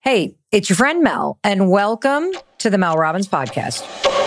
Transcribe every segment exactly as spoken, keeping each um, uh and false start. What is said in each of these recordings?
Hey, it's your friend Mel, and welcome to the Mel Robbins Podcast.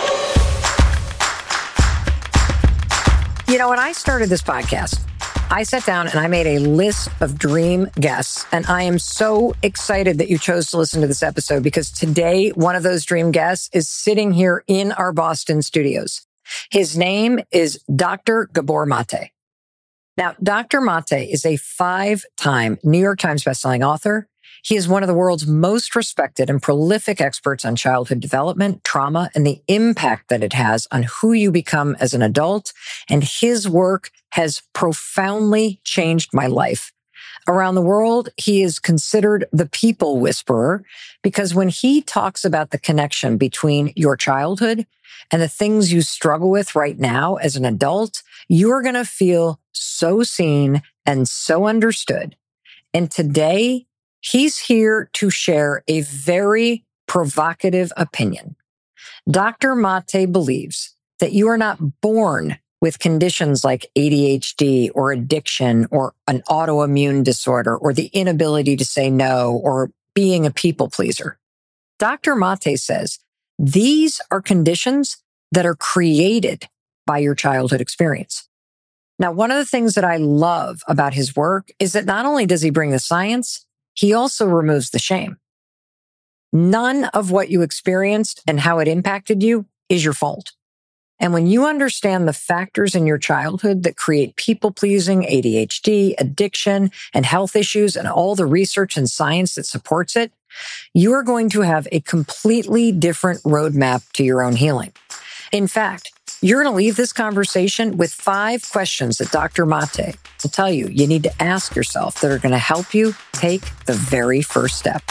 You know, when I started this podcast, I sat down and I made a list of dream guests, and I am so excited that you chose to listen to this episode because today, one of those dream guests is sitting here in our Boston studios. His name is Doctor Gabor Mate. Now, Doctor Mate is a five-time New York Times bestselling author. He is one of the world's most respected and prolific experts on childhood development, trauma, and the impact that it has on who you become as an adult. And his work has profoundly changed my life. Around the world, he is considered the people whisperer because when he talks about the connection between your childhood and the things you struggle with right now as an adult, you're going to feel so seen and so understood. And today, he's here to share a very provocative opinion. Doctor Mate believes that you are not born with conditions like A D H D or addiction or an autoimmune disorder or the inability to say no or being a people pleaser. Doctor Mate says these are conditions that are created by your childhood experience. Now, one of the things that I love about his work is that not only does he bring the science, he also removes the shame. None of what you experienced and how it impacted you is your fault. And when you understand the factors in your childhood that create people-pleasing, A D H D, addiction, and health issues, and all the research and science that supports it, you are going to have a completely different roadmap to your own healing. In fact, you're going to leave this conversation with five questions that Doctor Mate will tell you you need to ask yourself that are going to help you take the very first step.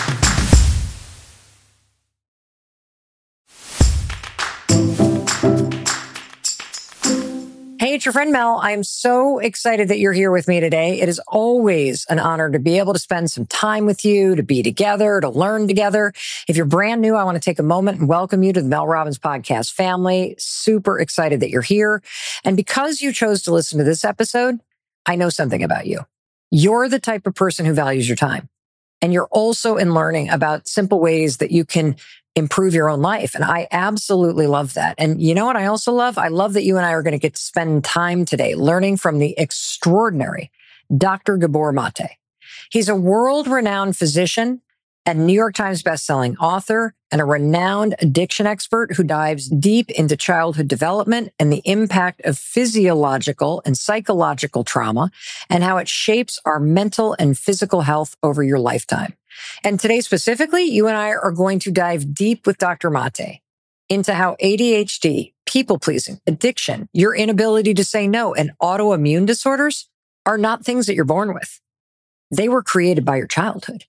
Hey, it's your friend Mel. I'm so excited that you're here with me today. It is always an honor to be able to spend some time with you, to be together, to learn together. If you're brand new, I want to take a moment and welcome you to the Mel Robbins Podcast family. Super excited that you're here. And because you chose to listen to this episode, I know something about you. You're the type of person who values your time. And you're also in learning about simple ways that you can improve your own life. And I absolutely love that. And you know what I also love? I love that you and I are going to get to spend time today learning from the extraordinary Doctor Gabor Mate. He's a world-renowned physician and New York Times bestselling author and a renowned addiction expert who dives deep into childhood development and the impact of physiological and psychological trauma and how it shapes our mental and physical health over your lifetime. And today specifically, you and I are going to dive deep with Doctor Mate into how A D H D, people-pleasing, addiction, your inability to say no, and autoimmune disorders are not things that you're born with. They were created by your childhood.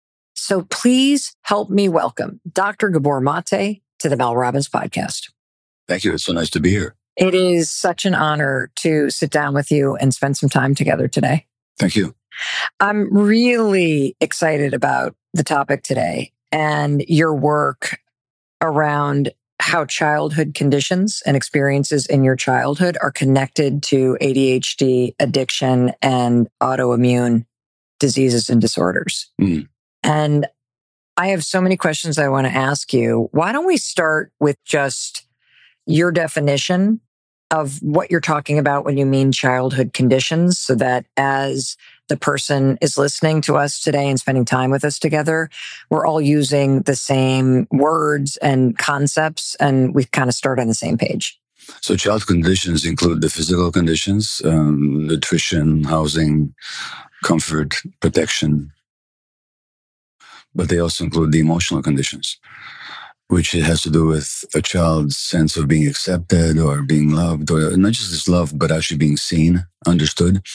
So please help me welcome Doctor Gabor Mate to the Mel Robbins Podcast. Thank you. It's so nice to be here. It is such an honor to sit down with you and spend some time together today. Thank you. I'm really excited about the topic today and your work around how childhood conditions and experiences in your childhood are connected to A D H D, addiction, and autoimmune diseases and disorders. Mm. And I have so many questions I want to ask you. Why don't we start with just your definition of what you're talking about when you mean childhood conditions, so that as the person is listening to us today and spending time with us together, we're all using the same words and concepts and we kind of start on the same page. So child conditions include the physical conditions, um, nutrition, housing, comfort, protection, but they also include the emotional conditions, which it has to do with a child's sense of being accepted or being loved, or not just this love, but actually being seen, understood.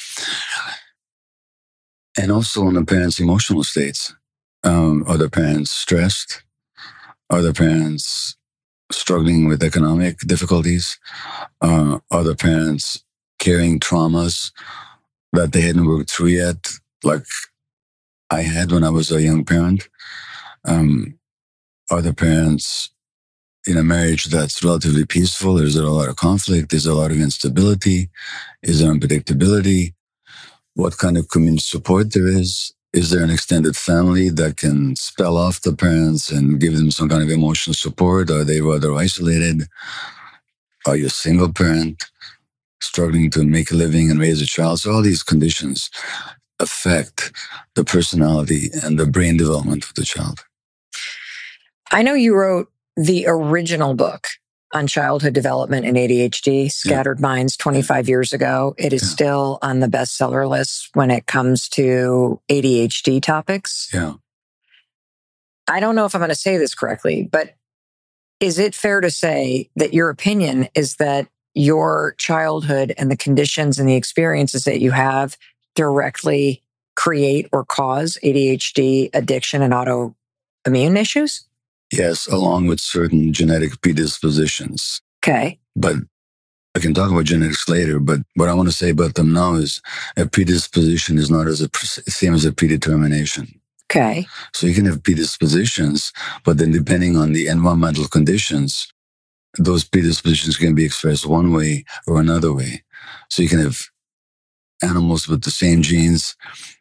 And also on the parents' emotional states. Um, are the parents stressed? Are the parents struggling with economic difficulties? Uh, are the parents carrying traumas that they hadn't worked through yet, like I had when I was a young parent? Um, are the parents in a marriage that's relatively peaceful? Is there a lot of conflict? Is there a lot of instability? Is there unpredictability? What kind of community support there is? Is there an extended family that can spell off the parents and give them some kind of emotional support? Are they rather isolated? Are you a single parent struggling to make a living and raise a child? So all these conditions affect the personality and the brain development of the child. I know you wrote the original book on childhood development and A D H D, Scattered yeah. Minds, twenty-five years ago. It is yeah. still on the bestseller list when it comes to A D H D topics. Yeah. I don't know if I'm going to say this correctly, but is it fair to say that your opinion is that your childhood and the conditions and the experiences that you have directly create or cause A D H D, addiction, and autoimmune issues? Yes, along with certain genetic predispositions. Okay. But I can talk about genetics later, but what I want to say about them now is a predisposition is not as a same as a predetermination. Okay. So you can have predispositions, but then depending on the environmental conditions, those predispositions can be expressed one way or another way. So you can have animals with the same genes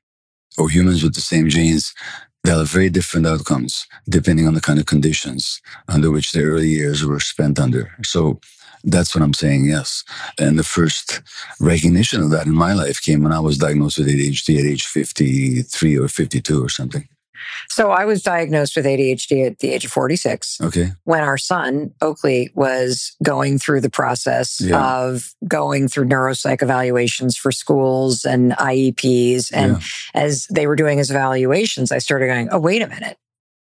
or humans with the same genes. They'll have very different outcomes depending on the kind of conditions under which their early years were spent under. So that's what I'm saying, yes. And the first recognition of that in my life came when I was diagnosed with A D H D at age fifty-three or fifty-two or something. So I was diagnosed with A D H D at the age of forty-six. Okay. When our son, Oakley, was going through the process yeah. of going through neuropsych evaluations for schools and I E Ps. And yeah. as they were doing his evaluations, I started going, oh, wait a minute.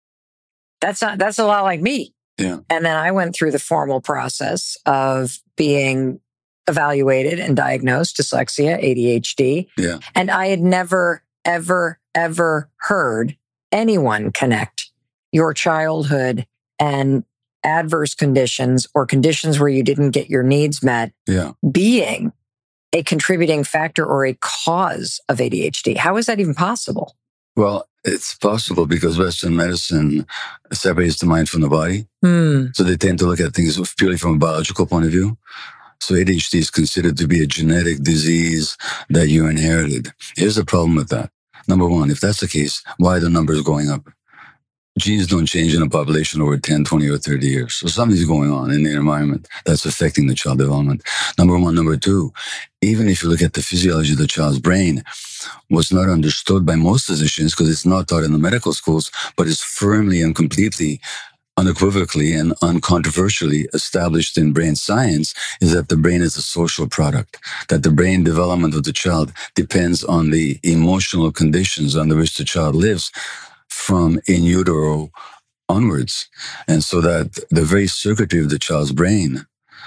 That's not, that's a lot like me. Yeah. And then I went through the formal process of being evaluated and diagnosed dyslexia, A D H D. Yeah. And I had never, ever, ever heard anyone connect your childhood and adverse conditions or conditions where you didn't get your needs met yeah. being a contributing factor or a cause of A D H D. How is that even possible? Well, it's possible because Western medicine separates the mind from the body. Mm. So they tend to look at things purely from a biological point of view. So A D H D is considered to be a genetic disease that you inherited. Here's the problem with that. Number one, if that's the case, why are the numbers going up? Genes don't change in a population over ten, twenty, or thirty years. So something's going on in the environment that's affecting the child development. Number one. Number two, even if you look at the physiology of the child's brain, what's not understood by most physicians, because it's not taught in the medical schools, but is firmly and completely, unequivocally and uncontroversially established in brain science, is that the brain is a social product, that the brain development of the child depends on the emotional conditions under which the child lives from in utero onwards. And so that the very circuitry of the child's brain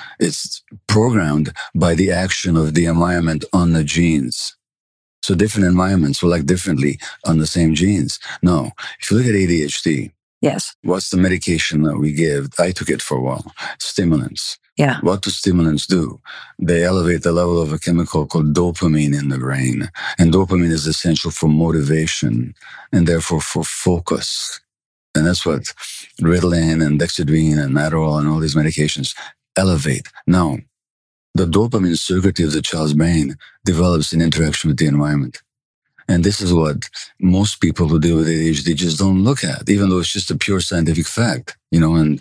is programmed by the action of the environment on the genes. So different environments will act differently on the same genes. No, if you look at A D H D, yes. What's the medication that we give? I took it for a while. Stimulants. Yeah. What do stimulants do? They elevate the level of a chemical called dopamine in the brain. And dopamine is essential for motivation and therefore for focus. And that's what Ritalin and Dexedrine and Adderall and all these medications elevate. Now, the dopamine circuitry of the child's brain develops in interaction with the environment. And this is what most people who deal with A D H D just don't look at, even though it's just a pure scientific fact, you know. And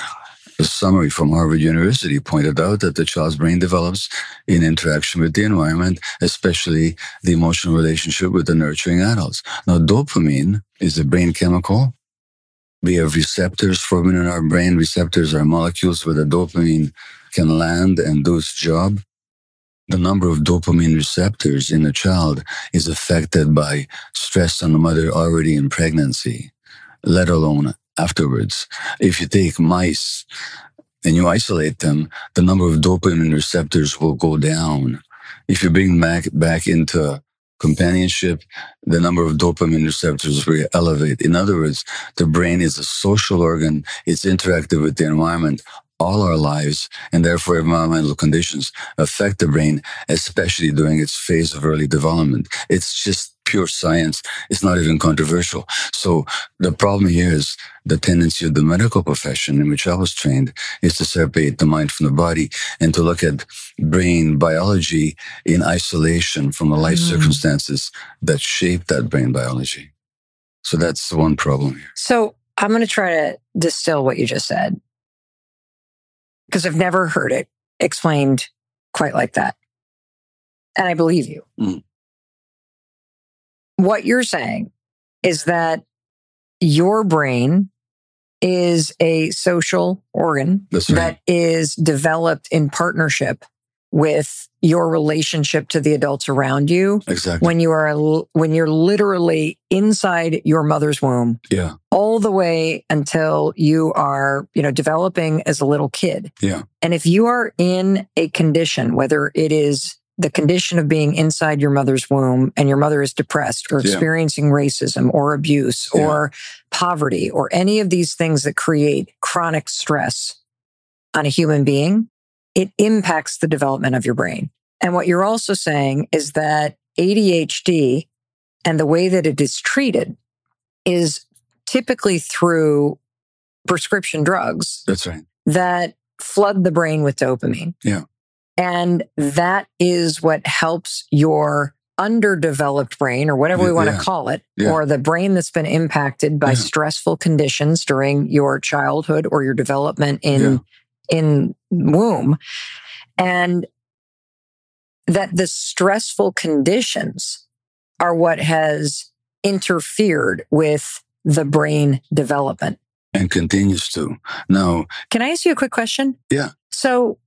a summary from Harvard University pointed out that the child's brain develops in interaction with the environment, especially the emotional relationship with the nurturing adults. Now, dopamine is a brain chemical. We have receptors forming in our brain. Receptors are molecules where the dopamine can land and do its job. The number of dopamine receptors in a child is affected by stress on the mother already in pregnancy, let alone afterwards. If you take mice and you isolate them, the number of dopamine receptors will go down. If you bring back back into companionship, the number of dopamine receptors will elevate. In other words, the brain is a social organ. It's interactive with the environment all our lives, and therefore environmental conditions affect the brain, especially during its phase of early development. It's just pure science. It's not even controversial. So the problem here is the tendency of the medical profession in which I was trained is to separate the mind from the body and to look at brain biology in isolation from the life mm. circumstances that shape that brain biology. So that's one problem here. So I'm going to try to distill what you just said, because I've never heard it explained quite like that. And I believe you. Mm. What you're saying is that your brain is a social organ That's right. that is developed in partnership with your relationship to the adults around you. Exactly. When you are, when you're literally inside your mother's womb. Yeah. All the way until you are, you know, developing as a little kid. Yeah. And if you are in a condition, whether it is the condition of being inside your mother's womb and your mother is depressed or experiencing yeah. racism or abuse yeah. or poverty or any of these things that create chronic stress on a human being, it impacts the development of your brain. And what you're also saying is that A D H D and the way that it is treated is typically through prescription drugs. That's right. That flood the brain with dopamine. Yeah. And that is what helps your underdeveloped brain, or whatever we want yeah. to call it, yeah. or the brain that's been impacted by yeah. stressful conditions during your childhood or your development in, yeah. in womb. And that the stressful conditions are what has interfered with the brain development. And continues to. Now, can I ask you a quick question? Yeah. So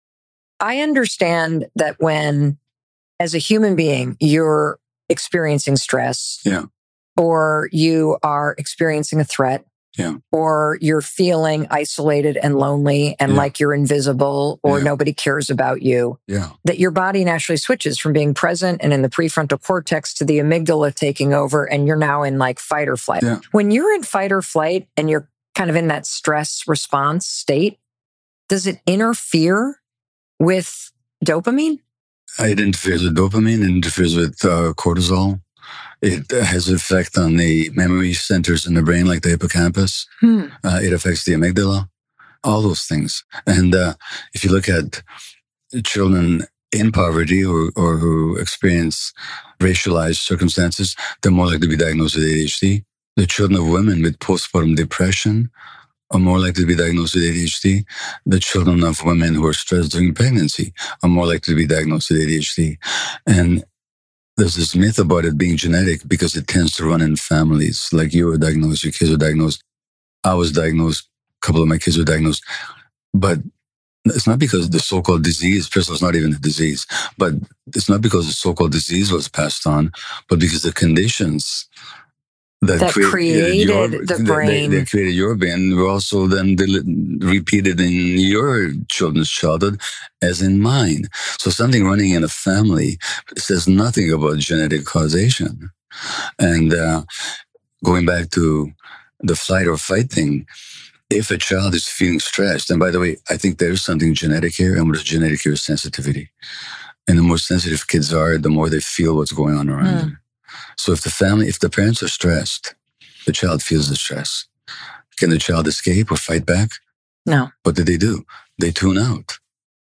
I understand that when, as a human being, you're experiencing stress, yeah. or you are experiencing a threat, yeah. or you're feeling isolated and lonely and yeah. like you're invisible or yeah. nobody cares about you, yeah. that your body naturally switches from being present and in the prefrontal cortex to the amygdala taking over, and you're now in like fight or flight. Yeah. When you're in fight or flight and you're kind of in that stress response state, does it interfere with dopamine? It interferes with dopamine, it interferes with uh, cortisol. It has an effect on the memory centers in the brain, like the hippocampus. Hmm. Uh, it affects the amygdala, all those things. And uh, if you look at children in poverty or, or who experience racialized circumstances, they're more likely to be diagnosed with A D H D. The children of women with postpartum depression are more likely to be diagnosed with A D H D. The children of women who are stressed during pregnancy are more likely to be diagnosed with A D H D. And there's this myth about it being genetic because it tends to run in families. Like you were diagnosed, your kids were diagnosed. I was diagnosed, a couple of my kids were diagnosed. But it's not because the so-called disease, first of all, it's not even a disease, but it's not because the so-called disease was passed on, but because the conditions that, that create, created your, the brain. They, they created your brain were also then del- repeated in your children's childhood as in mine. So something running in a family says nothing about genetic causation. And uh, going back to the flight or fight thing, if a child is feeling stressed, and by the way, I think there's something genetic here, and what is genetic here is sensitivity. And the more sensitive kids are, the more they feel what's going on around mm. them. So if the family, if the parents are stressed, the child feels the stress. Can the child escape or fight back? No. What did they do? They tune out.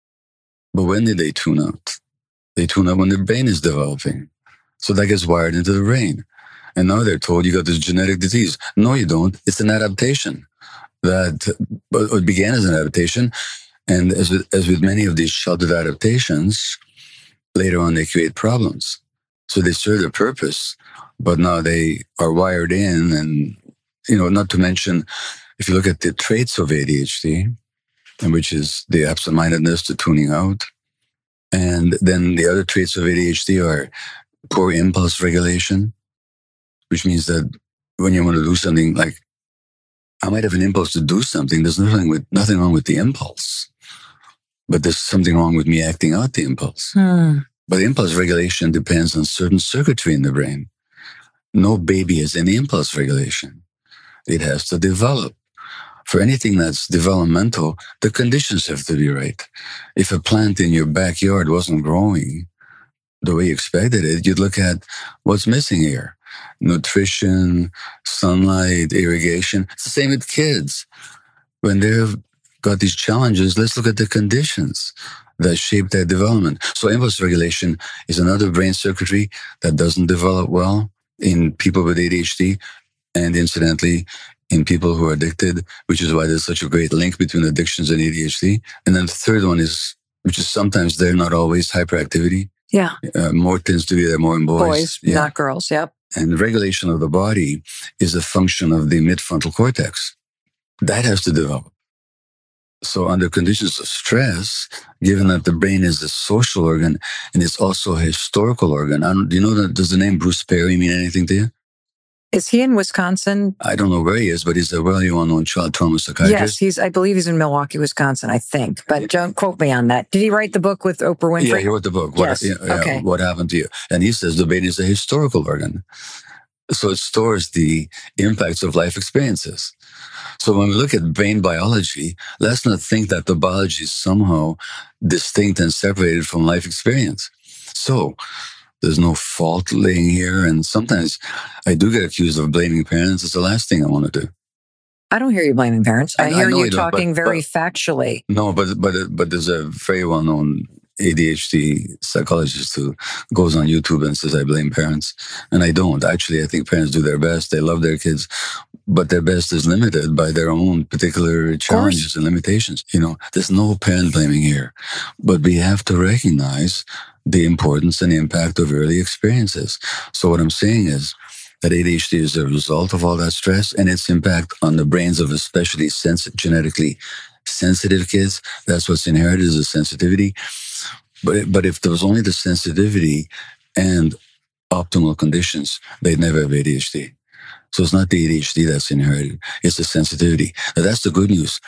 But when did they tune out? They tune out when their brain is developing. So that gets wired into the brain. And now they're told you got this genetic disease. No, you don't. It's an adaptation. That it began as an adaptation. And as with, as with many of these childhood adaptations, later on they create problems. So they serve their purpose, but now they are wired in. And, you know, not to mention, if you look at the traits of A D H D, and which is the absent-mindedness, the tuning out, and then the other traits of A D H D are poor impulse regulation, which means that when you want to do something, like I might have an impulse to do something, there's nothing with nothing wrong with the impulse, but there's something wrong with me acting out the impulse. Hmm. But impulse regulation depends on certain circuitry in the brain. No baby has any impulse regulation. It has to develop. For anything that's developmental, the conditions have to be right. If a plant in your backyard wasn't growing, the way you expected it, you'd look at what's missing here. Nutrition, sunlight, irrigation. It's the same with kids. When they've got these challenges, let's look at the conditions that shape their development. So impulse regulation is another brain circuitry that doesn't develop well in people with A D H D, and incidentally, in people who are addicted, which is why there's such a great link between addictions and A D H D. And then the third one is, which is sometimes there, not always, hyperactivity. Yeah. Uh, more tends to be there more in boys. Boys, yeah. not girls. Yep. And regulation of the body is a function of the midfrontal cortex. That has to develop. So under conditions of stress, given that the brain is a social organ and it's also a historical organ, I don't, do you know that, does the name Bruce Perry mean anything to you? Is he in Wisconsin? I don't know where he is, but he's a really well-known child trauma psychiatrist. Yes, he's. I believe he's in Milwaukee, Wisconsin, I think. But don't quote me on that. Did he write the book with Oprah Winfrey? Yeah, he wrote the book. What, yes. yeah, okay. Yeah, what happened to you? And he says the brain is a historical organ. So it stores the impacts of life experiences. So when we look at brain biology, let's not think that the biology is somehow distinct and separated from life experience. So there's no fault laying here. And sometimes I do get accused of blaming parents. It's the last thing I want to do. I don't hear you blaming parents. I, I hear I you talking but, very but, factually. No, but but but there's a very well-known A D H D psychologist who goes on YouTube and says, I blame parents. And I don't. Actually, I think parents do their best. They love their kids, but their best is limited by their own particular challenges and limitations. You know, there's no parent blaming here, but we have to recognize the importance and impact of early experiences. So what I'm saying is that A D H D is a result of all that stress and its impact on the brains of especially sens- genetically sensitive kids. That's what's inherited, is a sensitivity. But but if there was only the sensitivity and optimal conditions, they'd never have A D H D. So it's not the A D H D that's inherited, it's the sensitivity. Now that's the good news.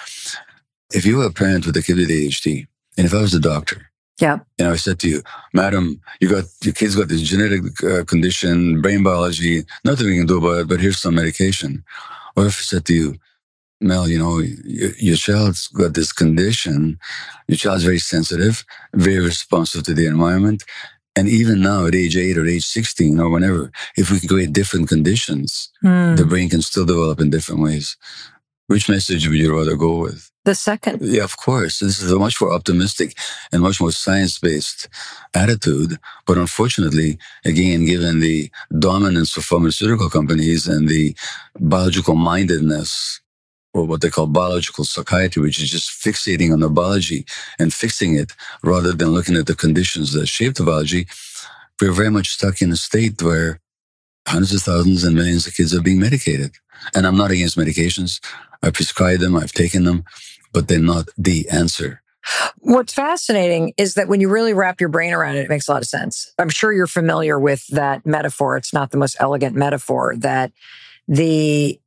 If you were a parent with a kid with A D H D, and if I was a doctor, yeah, and I said to you, Madam, you got your kid's got this genetic uh, condition, brain biology, nothing we can do about it, but here's some medication. Or if I said to you, Mel, you know, your, your child's got this condition. Your child's very sensitive, very responsive to the environment. And even now at age eight or age sixteen or whenever, if we can create different conditions, mm. the brain can still develop in different ways. Which message would you rather go with? The second. Yeah, of course. This is a much more optimistic and much more science-based attitude. But unfortunately, again, given the dominance of pharmaceutical companies and the biological mindedness, or what they call biological psychiatry, which is just fixating on the biology and fixing it rather than looking at the conditions that shape the biology, we're very much stuck in a state where hundreds of thousands and millions of kids are being medicated. And I'm not against medications. I prescribe them, I've taken them, but they're not the answer. What's fascinating is that when you really wrap your brain around it, it makes a lot of sense. I'm sure you're familiar with that metaphor. It's not the most elegant metaphor, that the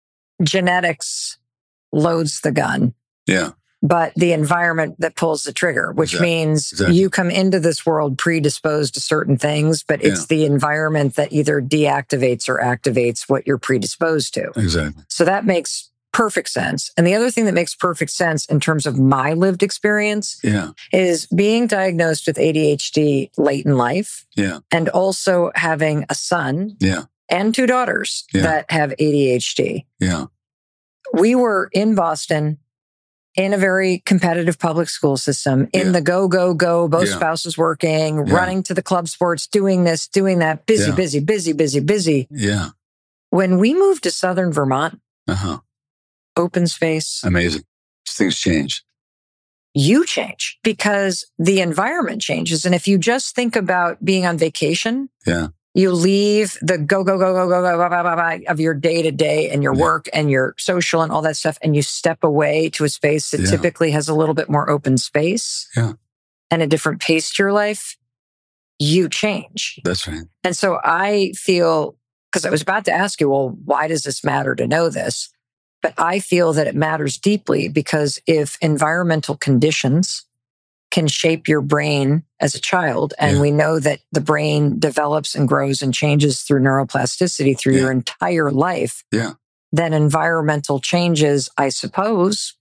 genetics loads the gun. Yeah. But the environment that pulls the trigger, which exactly. means exactly. you come into this world predisposed to certain things, but it's yeah. the environment that either deactivates or activates what you're predisposed to. Exactly. So that makes perfect sense. And the other thing that makes perfect sense in terms of my lived experience yeah. is being diagnosed with A D H D late in life. Yeah. And also having a son yeah. and two daughters yeah. that have A D H D. Yeah. We were in Boston in a very competitive public school system, in yeah. the go, go, go, both yeah. spouses working, yeah. running to the club sports, doing this, doing that, busy, yeah. busy, busy, busy, busy. Yeah. When we moved to Southern Vermont, uh-huh. open space. Amazing. Things change. You change because the environment changes. And if you just think about being on vacation, yeah. you leave the go, go, go, go, go, go, go, go, go, go of your day to day and your yeah. work and your social and all that stuff. And you step away to a space that yeah. typically has a little bit more open space yeah. and a different pace to your life. You change. That's right. And so I feel, because I was about to ask you, well, why does this matter to know this? But I feel that it matters deeply because if environmental conditions can shape your brain as a child, and yeah. we know that the brain develops and grows and changes through neuroplasticity through yeah. your entire life, yeah. then environmental changes, I suppose,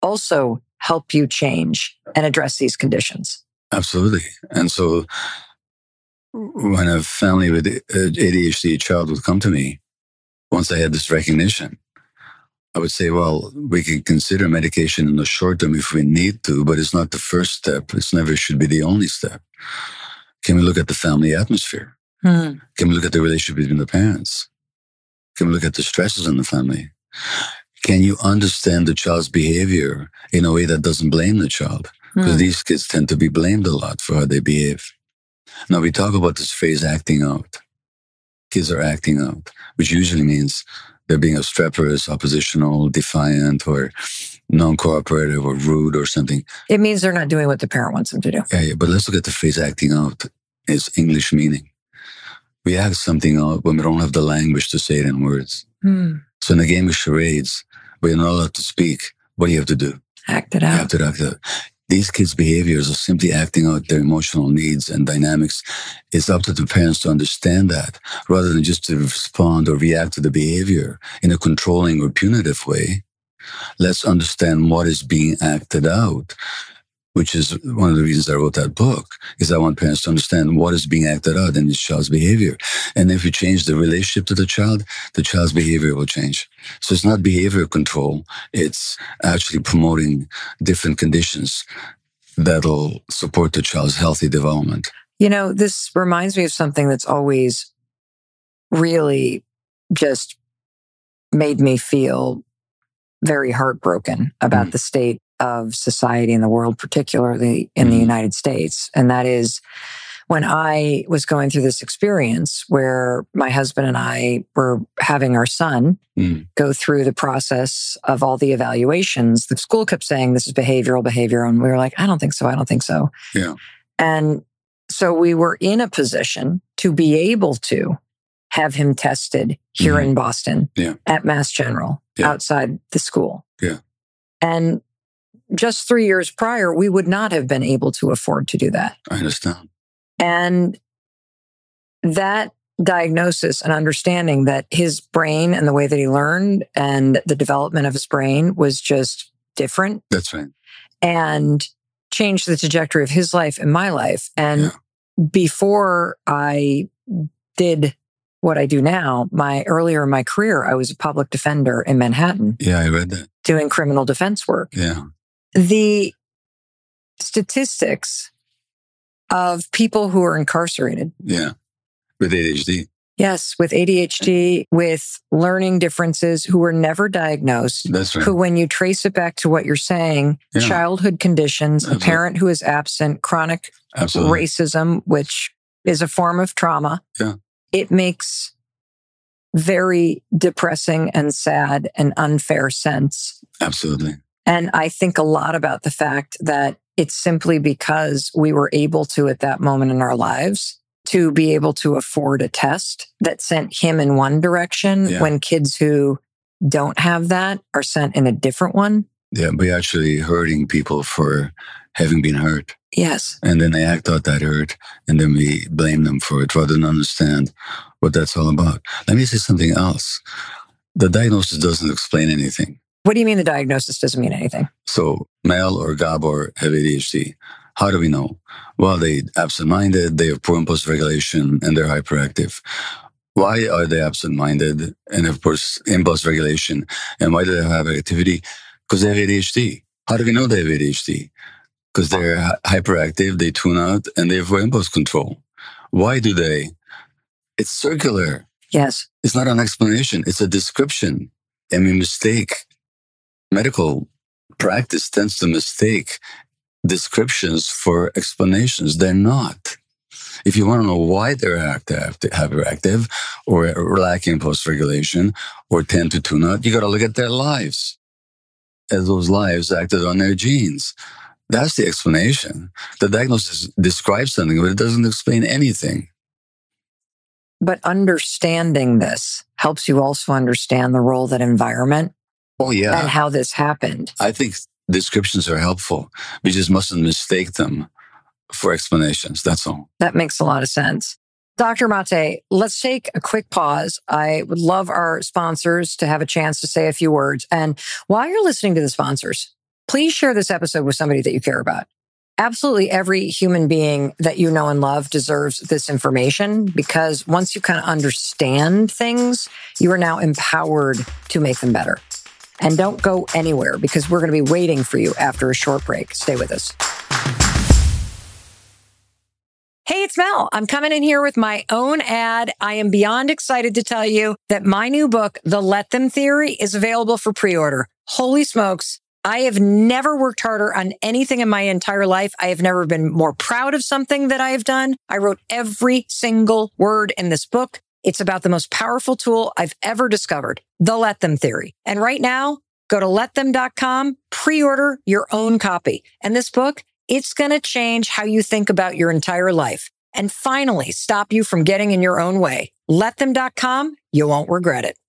also help you change and address these conditions. Absolutely. And so when a family with A D H D child would come to me, once I had this recognition, I would say, well, we can consider medication in the short term if we need to, but it's not the first step. It's never should be the only step. Can we look at the family atmosphere? Hmm. Can we look at the relationship between the parents? Can we look at the stresses in the family? Can you understand the child's behavior in a way that doesn't blame the child? Because Hmm. these kids tend to be blamed a lot for how they behave. Now, we talk about this phrase acting out. Kids are acting out, which usually means they're being obstreperous, oppositional, defiant, or non-cooperative, or rude, or something. It means they're not doing what the parent wants them to do. Yeah, yeah, but let's look at the phrase acting out. Its English meaning. We act something out when we don't have the language to say it in words. Hmm. So in a game of charades, where you're not allowed to speak, what do you have to do? Act it You out. have to act out. These kids' behaviors are simply acting out their emotional needs and dynamics. It's up to the parents to understand that, rather than just to respond or react to the behavior in a controlling or punitive way. Let's understand what is being acted out, which is one of the reasons I wrote that book, is I want parents to understand what is being acted out in this child's behavior. And if you change the relationship to the child, the child's behavior will change. So it's not behavior control. It's actually promoting different conditions that'll support the child's healthy development. You know, this reminds me of something that's always really just made me feel very heartbroken about Mm. the state of society in the world, particularly in the Mhm. United States. And that is when I was going through this experience where my husband and I were having our son Mm. go through the process of all the evaluations. The school kept saying this is behavioral behavior. And we were like, I don't think so. I don't think so. Yeah. And so we were in a position to be able to have him tested here Mhm. in Boston Yeah. at Mass General Yeah. outside the school. Yeah. And just three years prior, we would not have been able to afford to do that. I understand. And that diagnosis and understanding that his brain and the way that he learned and the development of his brain was just different That's right. and changed the trajectory of his life and my life. And Yeah. before I did what I do now, my earlier in my career, I was a public defender in Manhattan Yeah, I read that. doing criminal defense work. Yeah. The statistics of people who are incarcerated, Yeah. With A D H D. yes, with A D H D, with learning differences, who were never diagnosed, That's right. who, when you trace it back to what you're saying, Yeah. childhood conditions, a Absolutely. parent who is absent, chronic Absolutely. racism, which is a form of trauma, Yeah. it makes very depressing and sad and unfair sense. Absolutely. And I think a lot about the fact that it's simply because we were able to, at that moment in our lives, to be able to afford a test that sent him in one direction Yeah. when kids who don't have that are sent in a different one. Yeah, we're actually hurting people for having been hurt. Yes. And then they act out that hurt, and then we blame them for it rather than understand what that's all about. Let me say something else. The diagnosis doesn't explain anything. What do you mean the diagnosis doesn't mean anything? So Mel or Gabor have A D H D. How do we know? Well, they're absent-minded, they have poor impulse regulation, and they're hyperactive. Why are they absent-minded and have poor impulse regulation? And why do they have activity? Because they have A D H D. How do we know they have A D H D? Because they're hy- hyperactive, they tune out, and they have poor impulse control. Why do they? It's circular. Yes. It's not an explanation. It's a description. And we mistake. Medical practice tends to mistake descriptions for explanations. They're not. If you want to know why they're active, hyperactive, or lacking impulse regulation, or tend to tune out, you got to look at their lives. As those lives acted on their genes. That's the explanation. The diagnosis describes something, but it doesn't explain anything. But understanding this helps you also understand the role that environment Oh, yeah. and how this happened. I think descriptions are helpful. We just mustn't mistake them for explanations. That's all. That makes a lot of sense. Doctor Mate, let's take a quick pause. I would love our sponsors to have a chance to say a few words. And while you're listening to the sponsors, please share this episode with somebody that you care about. Absolutely every human being that you know and love deserves this information, because once you kind of understand things, you are now empowered to make them better. And don't go anywhere, because we're going to be waiting for you after a short break. Stay with us. Hey, it's Mel. I'm coming in here with my own ad. I am beyond excited to tell you that my new book, The Let Them Theory, is available for pre-order. Holy smokes. I have never worked harder on anything in my entire life. I have never been more proud of something that I have done. I wrote every single word in this book. It's about the most powerful tool I've ever discovered, the Let Them Theory. And right now, go to let them dot com, pre-order your own copy. And this book, it's going to change how you think about your entire life and finally stop you from getting in your own way. let them dot com, you won't regret it.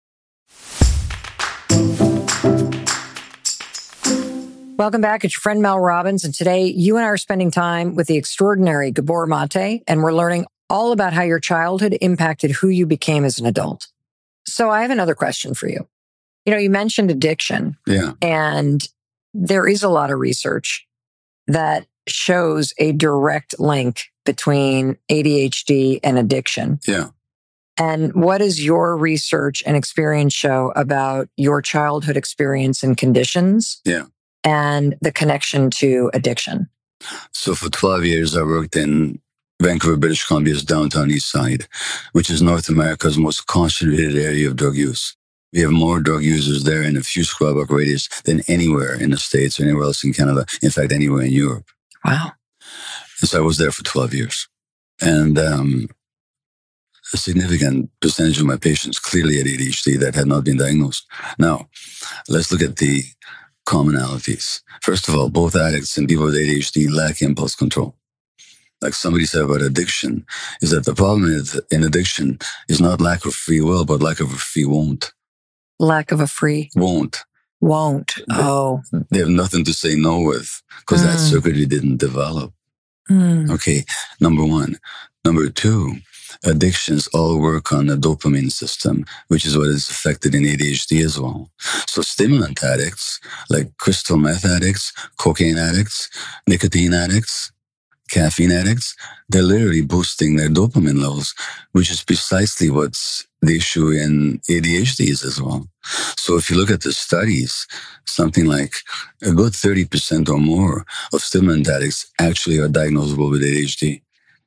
Welcome back. It's your friend Mel Robbins. And today you and I are spending time with the extraordinary Gabor Mate, and we're learning all about how your childhood impacted who you became as an adult. So I have another question for you. You know, you mentioned addiction. Yeah. And there is a lot of research that shows a direct link between A D H D and addiction. Yeah. And what does your research and experience show about your childhood experience and conditions? Yeah. And the connection to addiction? So for twelve years, I worked in Vancouver, British Columbia's downtown east side, which is North America's most concentrated area of drug use. We have more drug users there in a few square block radius than anywhere in the States or anywhere else in Canada. In fact, anywhere in Europe. Wow. And so I was there for twelve years. And um, a significant percentage of my patients clearly had A D H D that had not been diagnosed. Now, let's look at the commonalities. First of all, both addicts and people with A D H D lack impulse control. Like somebody said about addiction, is that the problem is in addiction is not lack of free will, but lack of a free won't. Lack of a free Won't. Won't. They, oh. They have nothing to say no with because mm. that circuitry didn't develop. Mm. Okay, number one. Number two, addictions all work on the dopamine system, which is what is affected in A D H D as well. So stimulant addicts, like crystal meth addicts, cocaine addicts, nicotine addicts, caffeine addicts, they're literally boosting their dopamine levels, which is precisely what's the issue in A D H Ds as well. So if you look at the studies, something like a good thirty percent or more of stimulant addicts actually are diagnosable with A D H D.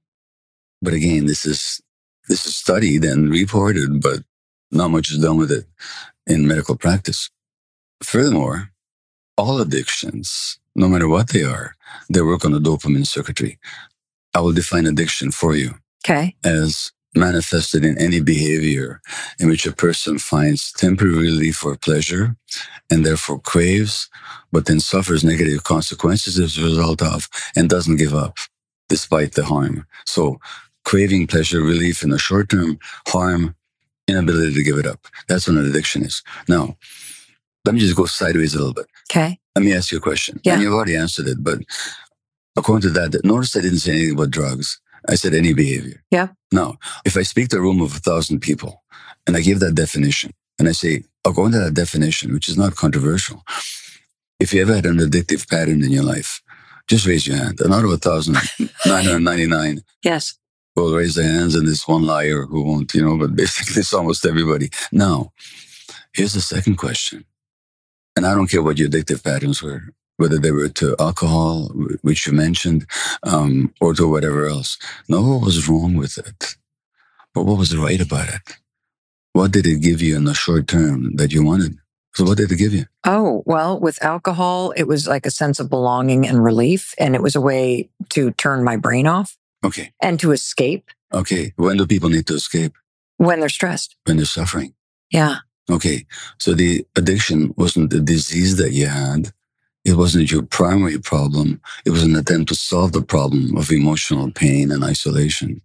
But again, this is this is studied and reported, but not much is done with it in medical practice. Furthermore, all addictions, no matter what they are, they work on the dopamine circuitry. I will define addiction for you. Okay. As manifested in any behavior in which a person finds temporary relief or pleasure and therefore craves, but then suffers negative consequences as a result of and doesn't give up despite the harm. So craving pleasure, relief in the short term, harm, inability to give it up. That's what an addiction is. Now, let me just go sideways a little bit. Okay. Let me ask you a question. Yeah. And you've already answered it, but according to that, notice I didn't say anything about drugs. I said any behavior. Yeah. Now, if I speak to a room of a thousand people and I give that definition and I say, according to that definition, which is not controversial, if you ever had an addictive pattern in your life, just raise your hand. And out of a thousand, nine hundred ninety-nine yes. will raise their hands, and this one liar who won't, you know, but basically it's almost everybody. Now, here's the second question. And I don't care what your addictive patterns were, whether they were to alcohol, which you mentioned, um, or to whatever else. No, what was wrong with it? But what was right about it? What did it give you in the short term that you wanted? So what did it give you? Oh, well, with alcohol, it was like a sense of belonging and relief. And it was a way to turn my brain off. Okay. And to escape. Okay. When do people need to escape? When they're stressed. When they're suffering. Yeah. Okay. So the addiction wasn't the disease that you had. It wasn't your primary problem. It was an attempt to solve the problem of emotional pain and isolation.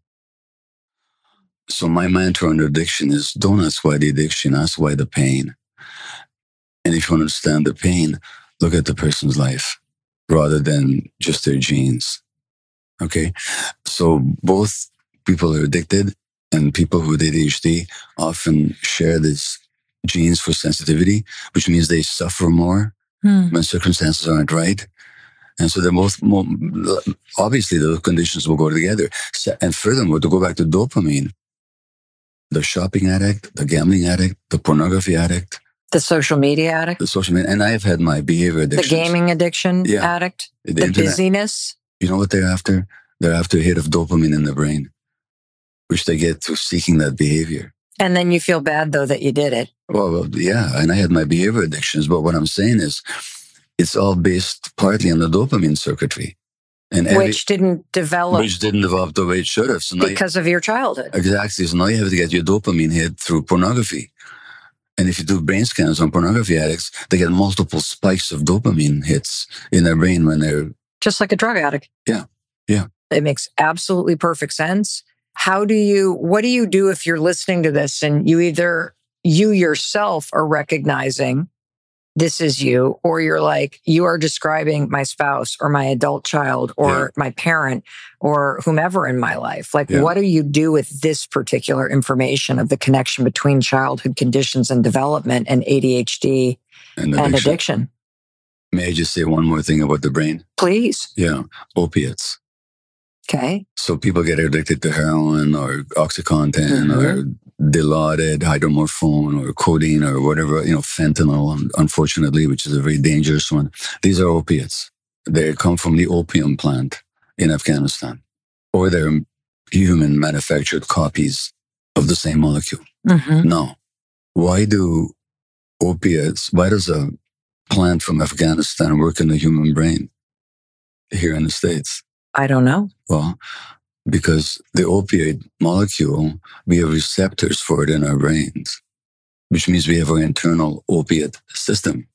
So my mantra on addiction is don't ask why the addiction, ask why the pain. And if you want to understand the pain, look at the person's life rather than just their genes. Okay? So both people who are addicted and people who have A D H D often share this genes for sensitivity, which means they suffer more hmm. when circumstances aren't right. And so they're both, more, obviously, those conditions will go together. So, and furthermore, to go back to dopamine, the shopping addict, the gambling addict, the pornography addict, the social media addict, the social media, and I have had my behavior addiction, the gaming addiction yeah. addict, the, the busyness. You know what they're after? They're after a hit of dopamine in the brain, which they get through seeking that behavior. And then you feel bad, though, that you did it. Well, well, yeah, and I had my behavior addictions, but what I'm saying is it's all based partly on the dopamine circuitry. And every, which didn't develop. Which didn't develop the way it should have. So because you, of your childhood. Exactly. So now you have to get your dopamine hit through pornography. And if you do brain scans on pornography addicts, they get multiple spikes of dopamine hits in their brain when they're... Just like a drug addict. Yeah, yeah. It makes absolutely perfect sense. How do you, what do you do if you're listening to this and you either, you yourself are recognizing this is you, or you're like, you are describing my spouse or my adult child or yeah. my parent or whomever in my life. Like, yeah. what do you do with this particular information of the connection between childhood conditions and development and A D H D and addiction? And addiction? May I just say one more thing about the brain? Please. Yeah. Opiates. Okay. So people get addicted to heroin or OxyContin mm-hmm. or Dilaudid, hydromorphone or codeine or whatever, you know, fentanyl, unfortunately, which is a very dangerous one. These are opiates. They come from the opium plant in Afghanistan, or they're human manufactured copies of the same molecule. Mm-hmm. Now, why do opiates, why does a plant from Afghanistan work in the human brain here in the States? I don't know. Well, because the opioid molecule, we have receptors for it in our brains, which means we have our internal opiate system.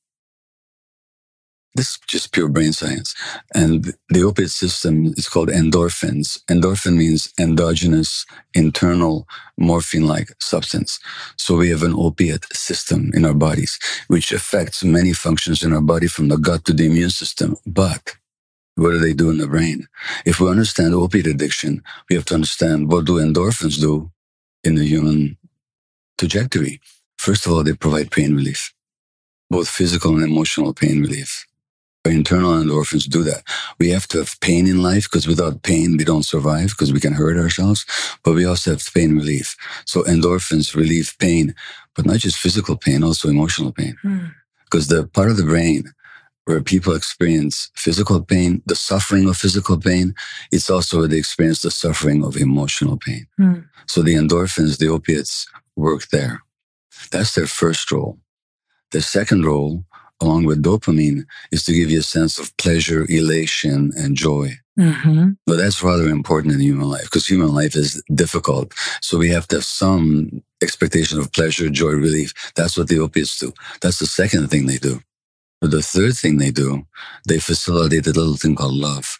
This is just pure brain science. And the opiate system is called endorphins. Endorphin means endogenous, internal, morphine-like substance. So we have an opiate system in our bodies, which affects many functions in our body from the gut to the immune system. But what do they do in the brain? If we understand opiate addiction, we have to understand what do endorphins do in the human trajectory. First of all, they provide pain relief, both physical and emotional pain relief. Our internal endorphins do that. We have to have pain in life because without pain, we don't survive because we can hurt ourselves. But we also have pain relief. So endorphins relieve pain, but not just physical pain, also emotional pain. Because mm. the part of the brain where people experience physical pain, the suffering of physical pain, it's also where they experience the suffering of emotional pain. Mm. So the endorphins, the opiates, work there. That's their first role. The second role, along with dopamine, is to give you a sense of pleasure, elation, and joy. Mm-hmm. But that's rather important in human life because human life is difficult. So we have to have some expectation of pleasure, joy, relief. That's what the opiates do. That's the second thing they do. But the third thing they do, they facilitate a little thing called love.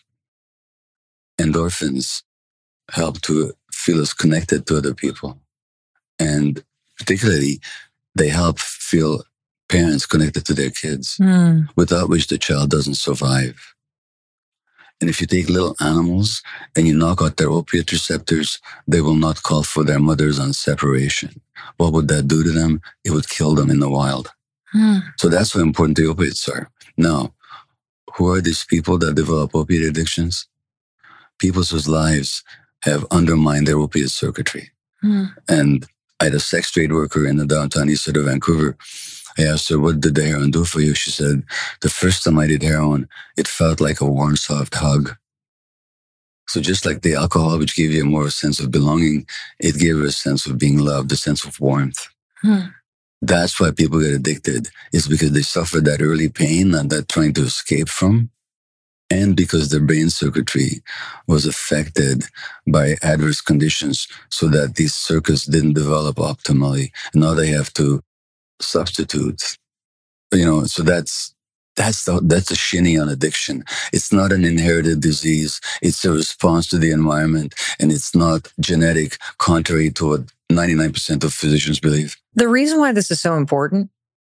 Endorphins help to feel us connected to other people. And particularly, they help feel parents connected to their kids, mm. without which the child doesn't survive. And if you take little animals and you knock out their opiate receptors, they will not call for their mothers on separation. What would that do to them? It would kill them in the wild. So that's how important the opiates are. Now, who are these people that develop opiate addictions? People whose lives have undermined their opiate circuitry. Mm. And I had a sex trade worker in the downtown east side of Vancouver. I asked her, what did the heroin do for you? She said, the first time I did heroin, it felt like a warm, soft hug. So just like the alcohol, which gave you a more sense of belonging, it gave her a sense of being loved, a sense of warmth. Mm. That's why people get addicted. It's because they suffer that early pain that they're trying to escape from, and because their brain circuitry was affected by adverse conditions so that these circuits didn't develop optimally. And now they have to substitute. You know, so that's that's the, that's a shinny on addiction. It's not an inherited disease. It's a response to the environment, and it's not genetic, contrary to what ninety-nine percent of physicians believe. The reason why this is so important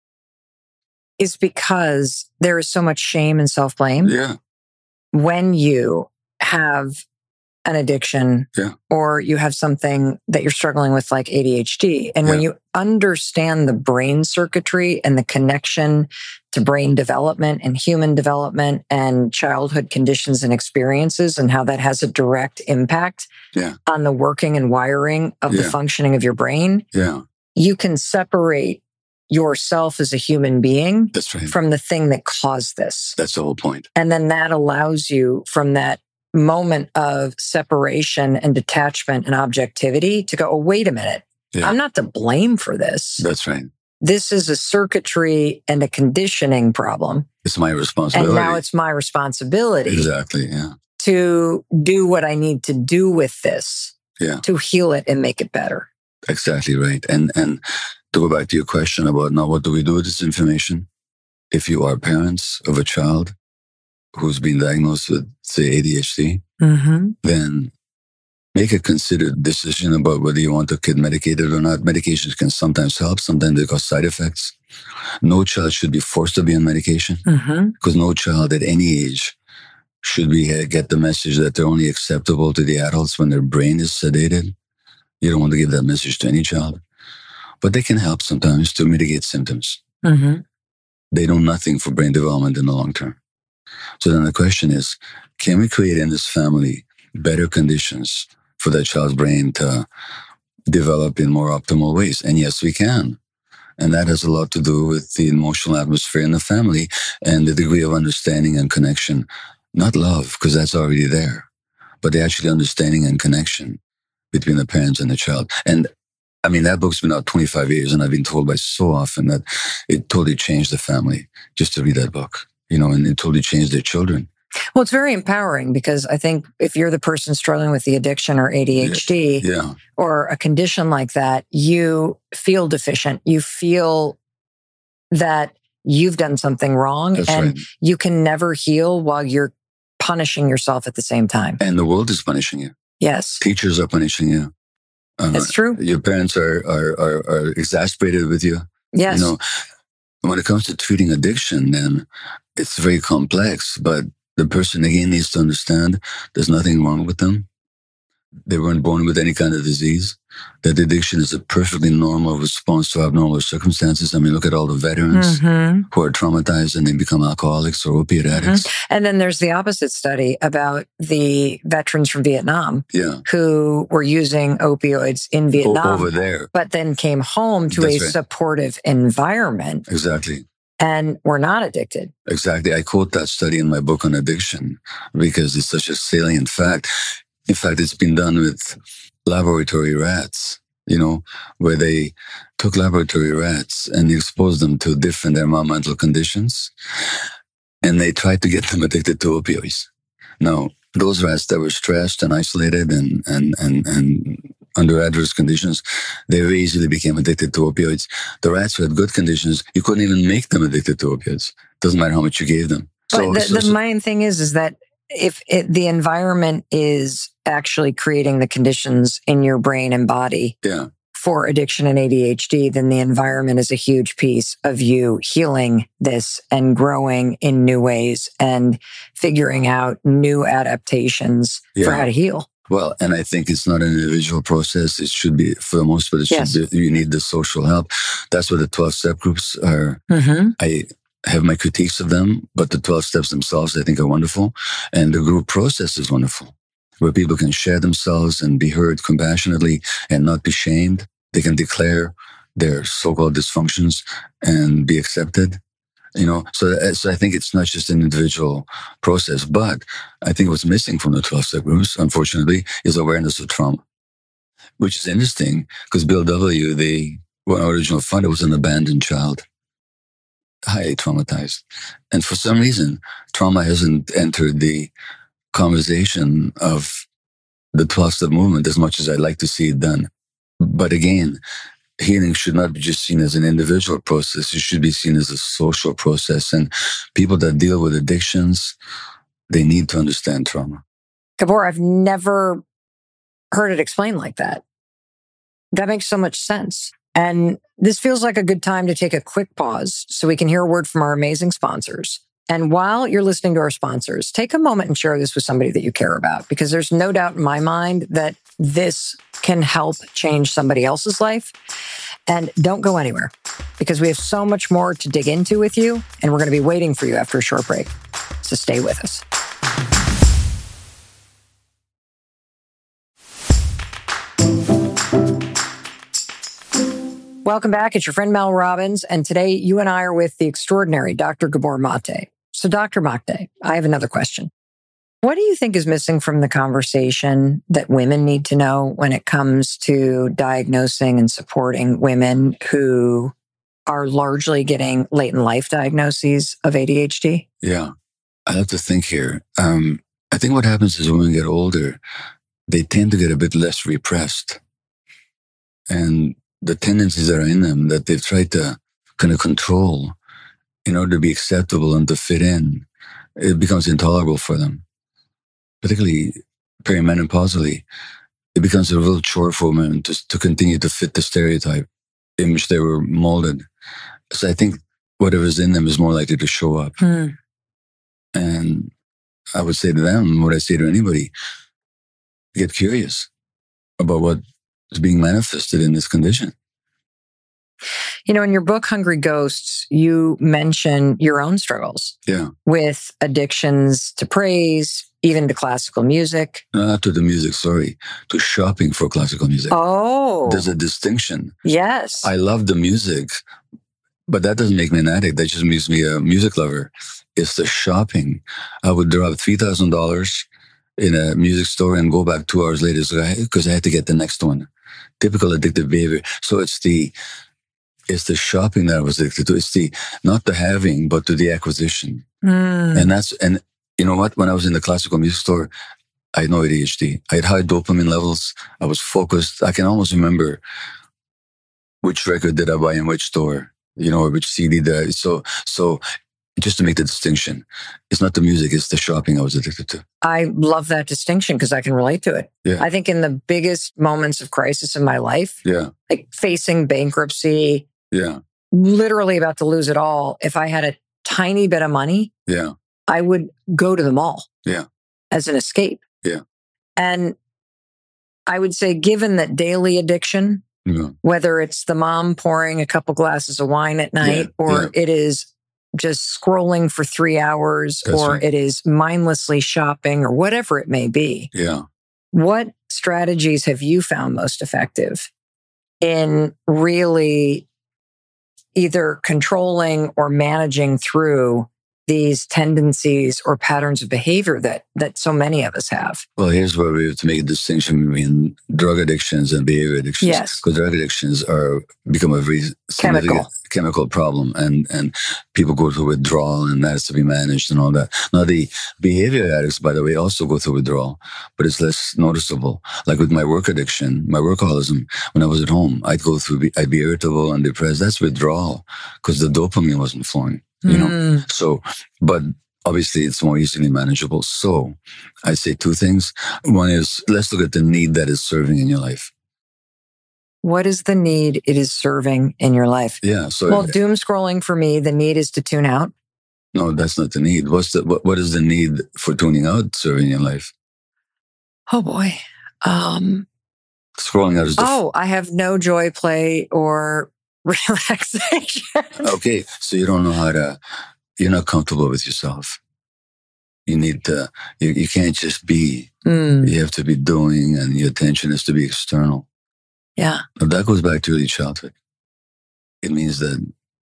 is because there is so much shame and self-blame. Yeah. When you have an addiction yeah. or you have something that you're struggling with like A D H D. And yeah. when you understand the brain circuitry and the connection to brain development and human development and childhood conditions and experiences and how that has a direct impact yeah. on the working and wiring of Yeah. the functioning of your brain, Yeah. you can separate yourself as a human being That's right. from the thing that caused this. That's the whole point. And then that allows you from that moment of separation and detachment and objectivity to go, oh, wait a minute. Yeah. I'm not to blame for this. That's right. This is a circuitry and a conditioning problem. It's my responsibility. And now it's my responsibility Exactly. Yeah. to do what I need to do with this Yeah. to heal it and make it better. Exactly right. And and to go back to your question about now, what do we do with this information? If you are parents of a child who's been diagnosed with, say, A D H D, Mm-hmm. then make a considered decision about whether you want a kid medicated or not. Medications can sometimes help, sometimes they cause side effects. No child should be forced to be on medication Mm-hmm. because no child at any age should be uh, get the message that they're only acceptable to the adults when their brain is sedated. You don't want to give that message to any child. But they can help sometimes to mitigate symptoms. Mm-hmm. They do nothing for brain development in the long term. So then the question is, can we create in this family better conditions for that child's brain to develop in more optimal ways? And yes, we can. And that has a lot to do with the emotional atmosphere in the family and the degree of understanding and connection. Not love, because that's already there, but the actually understanding and connection between the parents and the child. And I mean, that book's been out twenty-five years, and I've been told by so often that it totally changed the family just to read that book, you know, and it totally changed their children. Well, it's very empowering because I think if you're the person struggling with the addiction or A D H D Yeah, or a condition like that, you feel deficient. You feel that you've done something wrong that's and right. you can never heal while you're punishing yourself at the same time. And the world is punishing you. Yes, Teachers are punishing you. Uh, it's true. Your parents are, are are are exasperated with you. Yes. You know, when it comes to treating addiction, then it's very complex. But the person again needs to understand there's nothing wrong with them. They weren't born with any kind of disease. That addiction is a perfectly normal response to abnormal circumstances. I mean, look at all the veterans Mm-hmm. who are traumatized and they become alcoholics or opiate addicts. And then there's the opposite study about the veterans from Vietnam Yeah, who were using opioids in O- Vietnam, over there. but then came home to That's a right. supportive environment Exactly. and were not addicted. Exactly. I quote that study in my book on addiction because it's such a salient fact. In fact, it's been done with laboratory rats, you know, where they took laboratory rats and exposed them to different environmental conditions, and they tried to get them addicted to opioids. Now, those rats that were stressed and isolated and, and, and, and under adverse conditions, they very easily became addicted to opioids. The rats who had good conditions, you couldn't even make them addicted to opioids. Doesn't matter how much you gave them. But So, the, so- the so- main thing is, is that if it, the environment is actually creating the conditions in your brain and body yeah, for addiction and A D H D, then the environment is a huge piece of you healing this and growing in new ways and figuring out new adaptations for Yeah. how to heal. well, and I think it's not an individual process. It should be, for the most part, it Yes. should be, you need the social help. That's what the twelve-step groups are. Mm-hmm. I have my critiques of them, but the twelve steps themselves, I think, are wonderful. And the group process is wonderful, where people can share themselves and be heard compassionately and not be shamed. They can declare their so-called dysfunctions and be accepted. You know, so, so I think it's not just an individual process, but I think what's missing from the twelve-step groups, unfortunately, is awareness of trauma, which is interesting because Bill W., the one original founder, was an abandoned child, highly traumatized. And for some reason, trauma hasn't entered the conversation of the twelve-step movement as much as I'd like to see it done. But again, healing should not be just seen as an individual process. It should be seen as a social process. And people that deal with addictions, they need to understand trauma. Gabor, I've never heard it explained like that. That makes so much sense. And this feels like a good time to take a quick pause so we can hear a word from our amazing sponsors. And while you're listening to our sponsors, take a moment and share this with somebody that you care about, because there's no doubt in my mind that this can help change somebody else's life. And don't go anywhere, because we have so much more to dig into with you, and we're going to be waiting for you after a short break. So stay with us. Welcome back. It's your friend Mel Robbins, and today you and I are with the extraordinary Doctor Gabor Mate. So Doctor Mate, I have another question. What do you think is missing from the conversation that women need to know when it comes to diagnosing and supporting women who are largely getting late in life diagnoses of A D H D? Yeah, I have to think here. Um, I think what happens is when women get older, they tend to get a bit less repressed. And the tendencies that are in them that they've tried to kind of control in order to be acceptable and to fit in, it becomes intolerable for them. Particularly perimenopausally, it becomes a real chore for women to, to continue to fit the stereotype in which they were molded. So I think whatever's in them is more likely to show up. Hmm. And I would say to them, what I say to anybody, get curious about what is being manifested in this condition. You know, in your book, Hungry Ghosts, you mention your own struggles yeah. with addictions to praise, even to classical music. No, not to the music, sorry, to shopping for classical music. Oh. There's a distinction. Yes. I love the music, but that doesn't make me an addict. That just makes me a music lover. It's the shopping. I would drop three thousand dollars in a music store and go back two hours later because I had to get the next one. Typical addictive behavior. So it's the it's the shopping that I was addicted to. It's the not the having, but to the acquisition. Mm. And that's and you know what? When I was in the classical music store, I had no A D H D. I had high dopamine levels. I was focused. I can almost remember which record did I buy in which store, you know, or which C D did I. So so just to make the distinction, it's not the music, it's the shopping I was addicted to. I love that distinction because I can relate to it. Yeah. I think in the biggest moments of crisis in my life, yeah, like facing bankruptcy, yeah, literally about to lose it all, if I had a tiny bit of money, yeah, I would go to the mall yeah, as an escape. Yeah. And I would say, given that daily addiction, yeah. whether it's the mom pouring a couple glasses of wine at night, yeah. or yeah. it is just scrolling for three hours, That's or right. it is mindlessly shopping, or whatever it may be. Yeah. What strategies have you found most effective in really either controlling or managing through these tendencies or patterns of behavior that that so many of us have? Well, here's where we have to make a distinction between drug addictions and behavior addictions. Yes. Because drug addictions are become a very chemical chemical problem, and and people go through withdrawal, and that has to be managed and all that. Now, the behavior addicts, by the way, also go through withdrawal, but it's less noticeable. Like with my work addiction, my workaholism, when I was at home, I'd go through, I'd be irritable and depressed. That's withdrawal because the dopamine wasn't flowing. You know, mm. so, but obviously it's more easily manageable. So I say two things. One is, let's look at the need that is serving in your life. What is the need it is serving in your life? Yeah. So, well, doom scrolling for me, the need is to tune out. No, that's not the need. What's the, what, what is the need for tuning out serving in your life? Oh boy. Um, Scrolling out is the Oh, I have no joy, play, or relaxation. Okay, so you don't know how to, you're not comfortable with yourself. You need to, you, you can't just be, mm. you have to be doing, and your attention is to be external. Yeah. Now that goes back to early childhood. It means that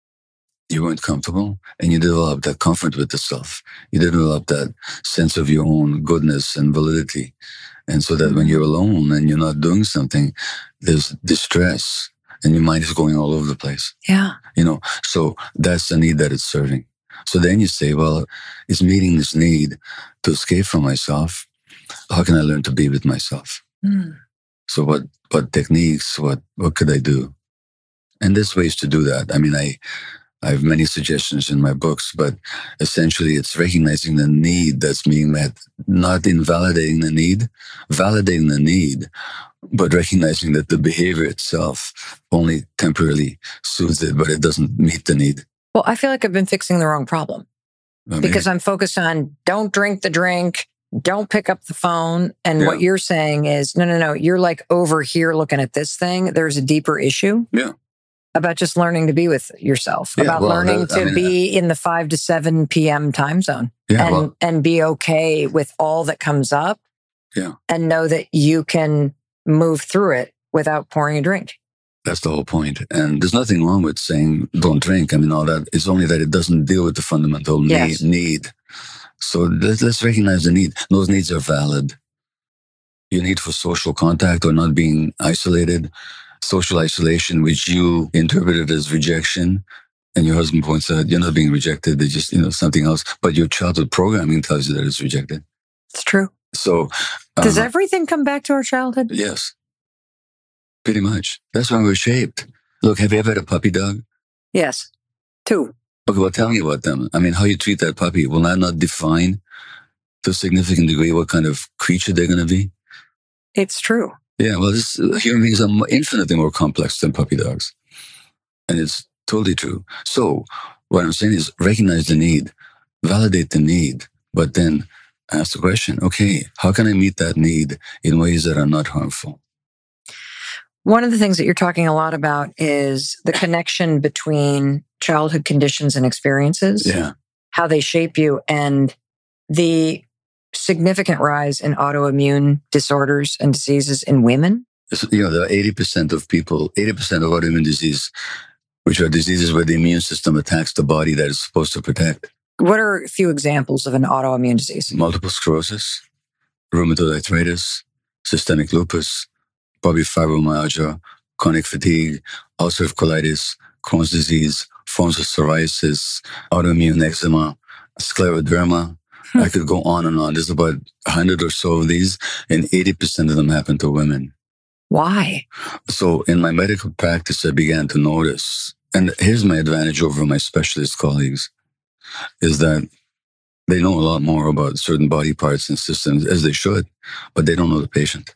you weren't comfortable and you developed that comfort with the self. You developed that sense of your own goodness and validity. And so that mm. when you're alone and you're not doing something, there's distress. And your mind is going all over the place. Yeah. You know, so that's the need that it's serving. So then you say, well, it's meeting this need to escape from myself. How can I learn to be with myself? Mm. So what, what techniques, what, what could I do? And there's ways to do that. I mean, I, I have many suggestions in my books, but essentially it's recognizing the need that's being met, not invalidating the need, validating the need, but recognizing that the behavior itself only temporarily soothes it, but it doesn't meet the need. Well, I feel like I've been fixing the wrong problem. I mean, because I'm focused on don't drink the drink, don't pick up the phone. And Yeah. what you're saying is, no, no, no, you're like over here looking at this thing. There's a deeper issue. Yeah. About just learning to be with yourself, Yeah, about well, learning that- I to mean, be in the five to seven p.m. time zone Yeah, and, well- and be okay with all that comes up. Yeah. And know that you can move through it without pouring a drink. That's the whole point. And there's nothing wrong with saying don't drink. I mean, all that. It's only that it doesn't deal with the fundamental need. Yes. need. So let's, let's recognize the need. Those needs are valid. Your need for social contact or not being isolated, social isolation, which you interpreted as rejection. And your husband points out, you're not being rejected. They're just, you know, something else. But your childhood programming tells you that it's rejected. It's true. So Does uh, everything come back to our childhood? yes, pretty much. That's why we're shaped. Look, have you ever had a puppy dog? Yes. Two. Okay, well, tell me about them. I mean, how you treat that puppy, will that not define to a significant degree what kind of creature they're going to be? It's true. Yeah, well, this, human beings are mo- infinitely more complex than puppy dogs. And it's totally true. So what I'm saying is recognize the need, validate the need, but then ask the question, okay, how can I meet that need in ways that are not harmful? One of the things that you're talking a lot about is the connection between childhood conditions and experiences, Yeah. how they shape you, and the significant rise in autoimmune disorders and diseases in women. So, you know, there are eighty percent of people, eighty percent of autoimmune disease, which are diseases where the immune system attacks the body that it's supposed to protect. What are a few examples of an autoimmune disease? Multiple sclerosis, rheumatoid arthritis, systemic lupus, probably fibromyalgia, chronic fatigue, ulcerative colitis, Crohn's disease, forms of psoriasis, autoimmune eczema, scleroderma. I could go on and on. There's about a hundred or so of these, and eighty percent of them happen to women. Why? So in my medical practice, I began to notice, and here's my advantage over my specialist colleagues, is that they know a lot more about certain body parts and systems, as they should, but they don't know the patient.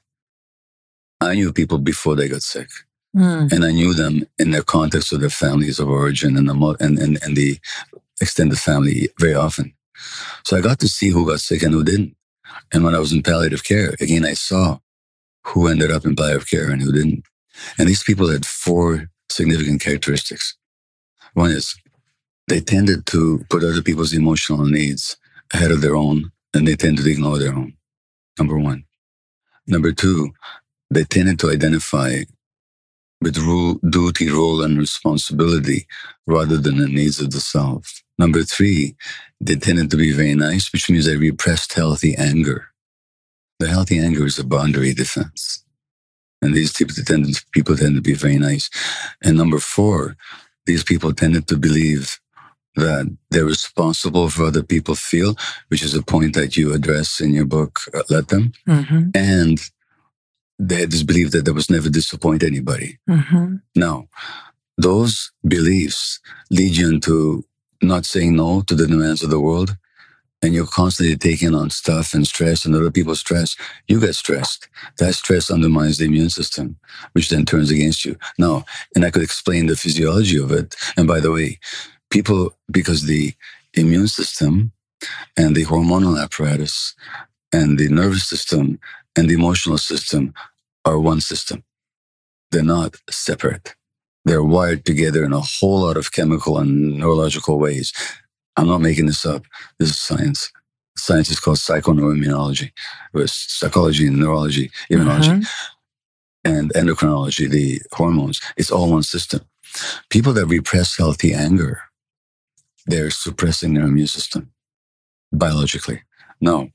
I knew people before they got sick, Mm. and I knew them in their context of their families of origin and the mo- and, and, and the extended family very often. So I got to see who got sick and who didn't. And when I was in palliative care, again, I saw who ended up in palliative care and who didn't. And these people had four significant characteristics. One is they tended to put other people's emotional needs ahead of their own, and they tended to ignore their own. Number one. Number two, they tended to identify with rule, duty, role, and responsibility rather than the needs of the self. Number three, they tended to be very nice, which means they repressed healthy anger. The healthy anger is a boundary defense. And these people tend, to, people tend to be very nice. And number four, these people tended to believe that they're responsible for other people feel, which is a point that you address in your book, uh, Let Them. Mm-hmm. And they had this belief that they was never disappoint anybody. Mm-hmm. Now, those beliefs lead you into not saying no to the demands of the world, and you're constantly taking on stuff and stress and other people's stress. You get stressed. That stress undermines the immune system, which then turns against you. Now, and I could explain the physiology of it. And by the way, people, because the immune system and the hormonal apparatus and the nervous system and the emotional system are one system. They're not separate. They're wired together in a whole lot of chemical and neurological ways. I'm not making this up. This is science. Science is called psychoneuroimmunology, or psychology and neurology, immunology, Mm-hmm. and endocrinology, the hormones. It's all one system. People that repress healthy anger, they're suppressing their immune system biologically. Now,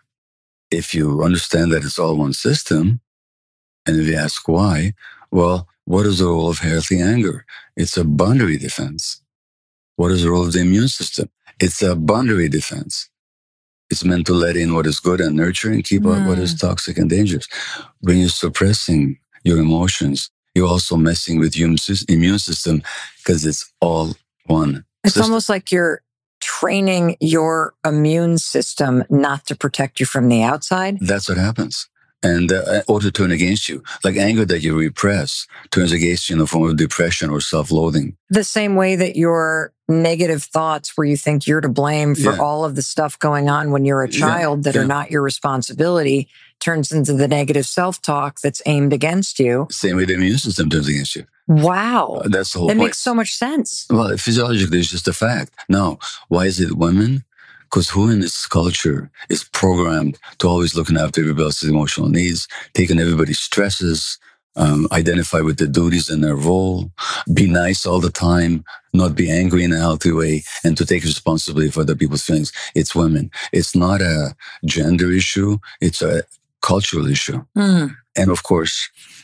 if you understand that it's all one system, and if you ask why, well, what is the role of healthy anger? It's a boundary defense. What is the role of the immune system? It's a boundary defense. It's meant to let in what is good and nurture and keep out what is toxic and dangerous. When you're suppressing your emotions, you're also messing with your immune system because it's all one It's system. almost like you're training your immune system not to protect you from the outside. That's what happens. and uh, or to turn against you. Like anger that you repress turns against you in the form of depression or self-loathing. The same way that your negative thoughts where you think you're to blame for Yeah. all of the stuff going on when you're a child Yeah, that yeah. are not your responsibility turns into the negative self-talk that's aimed against you. Same way the immune system turns against you. Wow. Uh, That's the whole That point. makes so much sense. Well, physiologically, it's just a fact. Now, why is it women? Because who in this culture is programmed to always looking after everybody else's emotional needs, taking everybody's stresses, um, identify with the duties in their role, be nice all the time, not be angry in a healthy way, and to take responsibility for other people's feelings? It's women. It's not a gender issue. It's a cultural issue. Mm. And of course,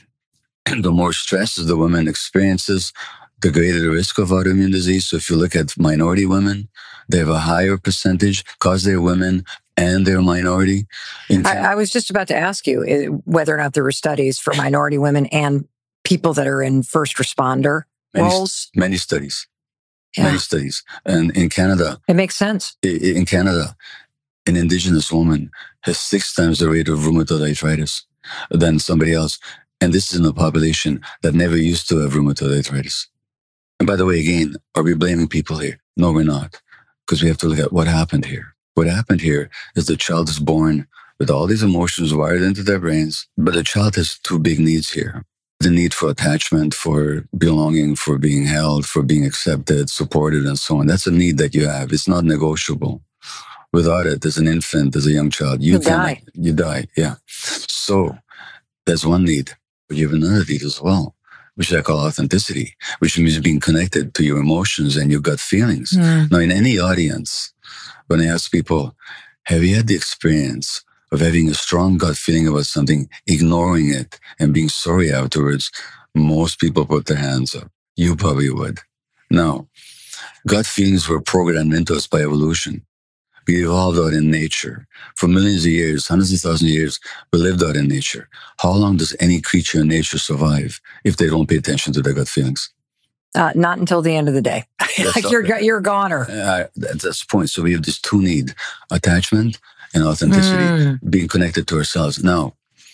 the more stresses the woman experiences, the greater the risk of autoimmune disease. So if you look at minority women, they have a higher percentage because they're women and they're minority. In I, fact, I was just about to ask you eh, whether or not there were studies for minority women and people that are in first responder many, roles. many studies, Yeah, many studies. And in Canada, it makes sense. i- in Canada, an Indigenous woman has six times the rate of rheumatoid arthritis than somebody else. And this is in a population that never used to have rheumatoid arthritis. And by the way, again, are we blaming people here? No, we're not. Because we have to look at what happened here. What happened here is the child is born with all these emotions wired into their brains, but the child has two big needs here. The need for attachment, for belonging, for being held, for being accepted, supported, and so on. That's a need that you have. It's not negotiable. Without it, as an infant, as a young child, you, You cannot- die. You die, yeah. So that's one need. But you have another need as well, which I call authenticity, which means being connected to your emotions and your gut feelings. Mm. Now, in any audience, when I ask people, have you had the experience of having a strong gut feeling about something, ignoring it, and being sorry afterwards? Most people put their hands up. You probably would. Now, gut feelings were programmed into us by evolution. We evolved out in nature. For millions of years, hundreds of thousands of years, we lived out in nature. How long does any creature in nature survive if they don't pay attention to their gut feelings? Uh, not until the end of the day. That's Like all- you're you're a goner. Uh, that's, that's the point. So we have this two need, attachment and authenticity, Mm. being connected to ourselves. Now,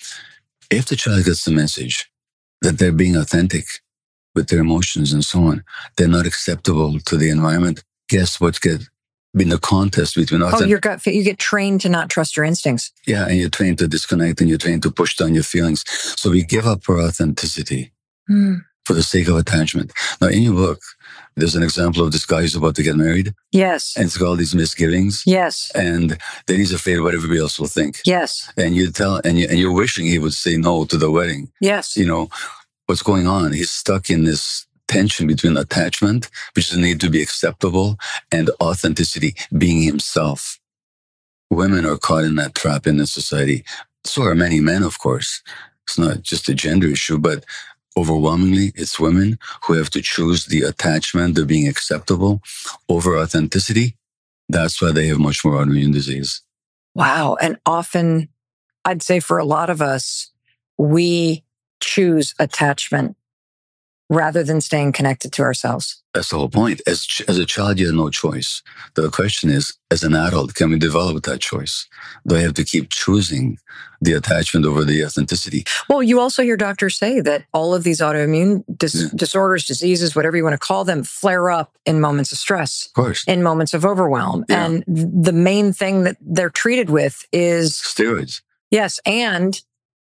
if the child gets the message that they're being authentic with their emotions and so on, they're not acceptable to the environment, guess what get been the contest between Oh, authentic. your gut. fe- You get trained to not trust your instincts. Yeah, and you're trained to disconnect and you're trained to push down your feelings. So we give up our authenticity Mm. for the sake of attachment. Now, in your book, there's an example of this guy who's about to get married, Yes. and it's got all these misgivings, Yes. and then he's afraid of what everybody else will think. Yes. And you tell, and, you, and you're wishing he would say no to the wedding. Yes. You know, what's going on? He's stuck in this tension between attachment, which is the need to be acceptable, and authenticity, being himself. Women are caught in that trap in this society. So are many men, of course. It's not just a gender issue, but overwhelmingly, it's women who have to choose the attachment, the being acceptable, over authenticity. That's why they have much more autoimmune disease. Wow. And often, I'd say for a lot of us, we choose attachment rather than staying connected to ourselves. That's the whole point. As ch- as a child, you have no choice. The question is, as an adult, can we develop that choice? Do I have to keep choosing the attachment over the authenticity? Well, you also hear doctors say that all of these autoimmune dis- Yeah. disorders, diseases, whatever you want to call them, flare up in moments of stress, Of course. in moments of overwhelm. Yeah. And the main thing that they're treated with is, Steroids. yes, and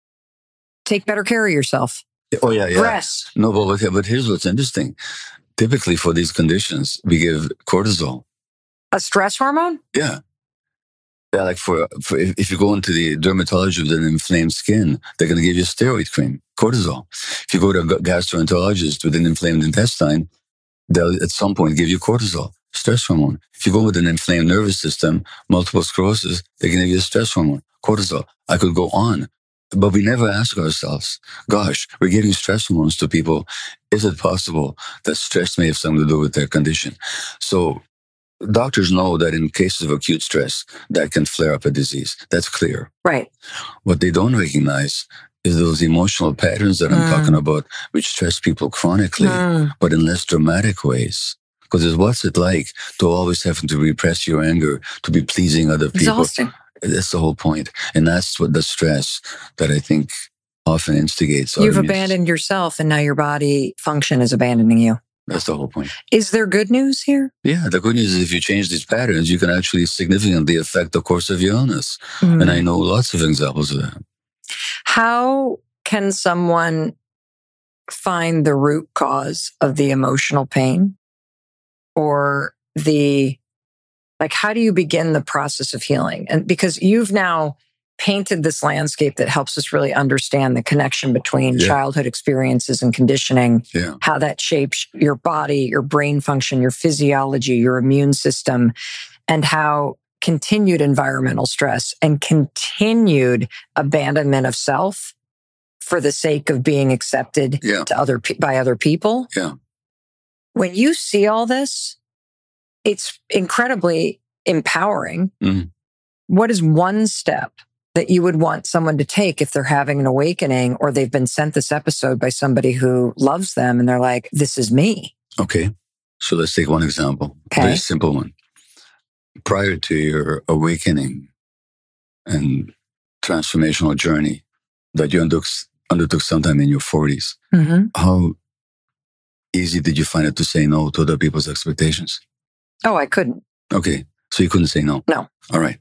take better care of yourself. Oh, yeah, yeah. Rest. No, but, but here's what's interesting. Typically, for these conditions, we give cortisol. A stress hormone? Yeah. Yeah, like for, for if, if you go into the dermatologist with an inflamed skin, they're going to give you a steroid cream, cortisol. If you go to a gastroenterologist with an inflamed intestine, they'll at some point give you cortisol, stress hormone. If you go with an inflamed nervous system, multiple sclerosis, they're going to give you a stress hormone, cortisol. I could go on. But we never ask ourselves, gosh, we're giving stress hormones to people. Is it possible that stress may have something to do with their condition? So doctors know that in cases of acute stress, that can flare up a disease. That's clear. Right. What they don't recognize is those emotional patterns that I'm Mm. talking about, which stress people chronically, Mm. but in less dramatic ways. Because what's it like to always having to repress your anger, to be pleasing other people? Exhausting. That's the whole point. And that's what the stress that I think often instigates. You've autoimmune. abandoned yourself and now your body function is abandoning you. That's the whole point. Is there good news here? Yeah, the good news is if you change these patterns, you can actually significantly affect the course of your illness. Mm. And I know lots of examples of that. How can someone find the root cause of the emotional pain? Or the, like, how do you begin the process of healing? And because you've now painted this landscape that helps us really understand the connection between yeah. childhood experiences and conditioning, yeah. how that shapes your body, your brain function, your physiology, your immune system, and how continued environmental stress and continued abandonment of self for the sake of being accepted yeah. to other by other people. Yeah. When you see all this, it's incredibly empowering. Mm. What is one step that you would want someone to take if they're having an awakening or they've been sent this episode by somebody who loves them and they're like, this is me? Okay. So let's take one example. Okay. A very simple one. Prior to your awakening and transformational journey that you undertook, undertook sometime in your forties, mm-hmm. how easy did you find it to say no to other people's expectations? Oh, I couldn't. Okay. So you couldn't say no? No. All right.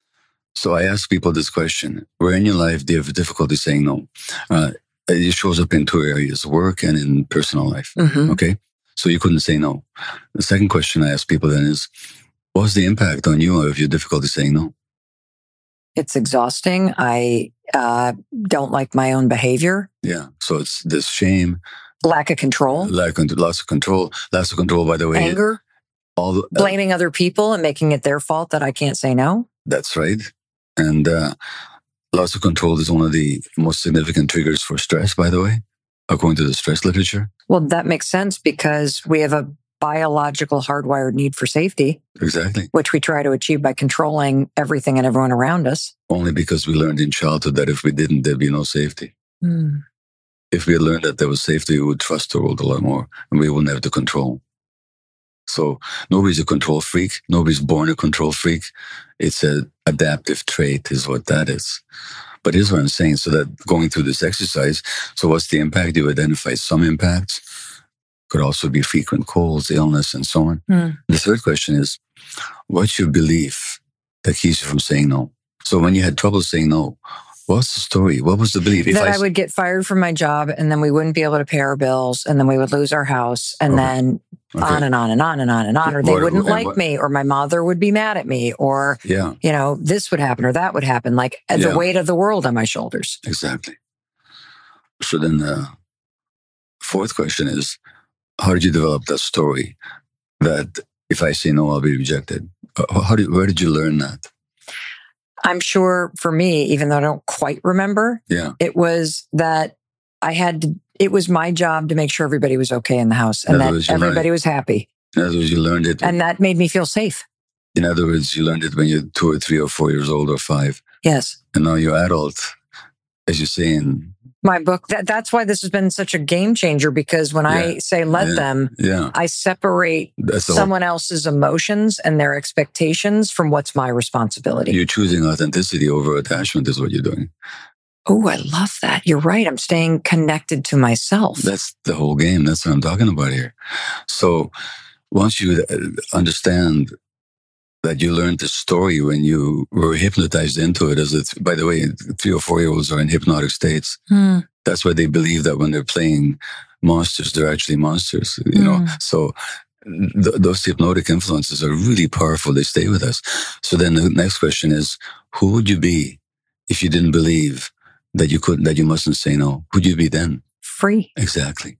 So I ask people this question. Where in your life do you have difficulty saying no? Uh, it shows up in two areas, work and in personal life. Mm-hmm. Okay. So you couldn't say no. The second question I ask people then is, what's the impact on you of your difficulty saying no? It's exhausting. I uh, don't like my own behavior. Yeah. So it's this shame. Lack of control. Lack of, loss of control. Loss of control, by the way. Anger. All the, uh, blaming other people and making it their fault that I can't say no. That's right. And uh, loss of control is one of the most significant triggers for stress, by the way, according to the stress literature. Well, that makes sense because we have a biological hardwired need for safety. Exactly. Which we try to achieve by controlling everything and everyone around us. Only because we learned in childhood that if we didn't, there'd be no safety. Mm. If we had learned that there was safety, we would trust the world a lot more and we wouldn't have the control. So nobody's a control freak. Nobody's born a control freak. It's an adaptive trait is what that is. But here's what I'm saying. So that going through this exercise, so what's the impact? You identify some impacts. Could also be frequent colds, illness, and so on. Mm. The third question is, what's your belief that keeps you from saying no? So when you had trouble saying no, what's the story? What was the belief? If that I, I would get fired from my job and then we wouldn't be able to pay our bills and then we would lose our house and okay. then okay. on and on and on and on and on, or they what, wouldn't like what? me, or my mother would be mad at me, or, yeah. you know, this would happen or that would happen, like yeah. the weight of the world on my shoulders. Exactly. So then the fourth question is, how did you develop that story that if I say no, I'll be rejected? How did, where did you learn that? I'm sure for me, even though I don't quite remember, yeah. it was that I had to, it was my job to make sure everybody was okay in the house and that everybody was happy. In other words, you learned it. And that made me feel safe. In other words, you learned it when you're two or three or four years old or five. Yes. And now you're adult, as you say in my book. That, that's why this has been such a game changer, because when yeah. I say let yeah. them, yeah. I separate someone else's emotions and their expectations from what's my responsibility. You're choosing authenticity over attachment is what you're doing. Oh, I love that. You're right. I'm staying connected to myself. That's the whole game. That's what I'm talking about here. So once you understand that you learned the story when you were hypnotized into it, as it's, by the way, three or four year olds are in hypnotic states. Hmm. That's why they believe that when they're playing monsters, they're actually monsters, you know? Mm. So th- those hypnotic influences are really powerful. They stay with us. So then the next question is, who would you be if you didn't believe that you couldn't, that you mustn't say no? Who'd you be then? Free. Exactly.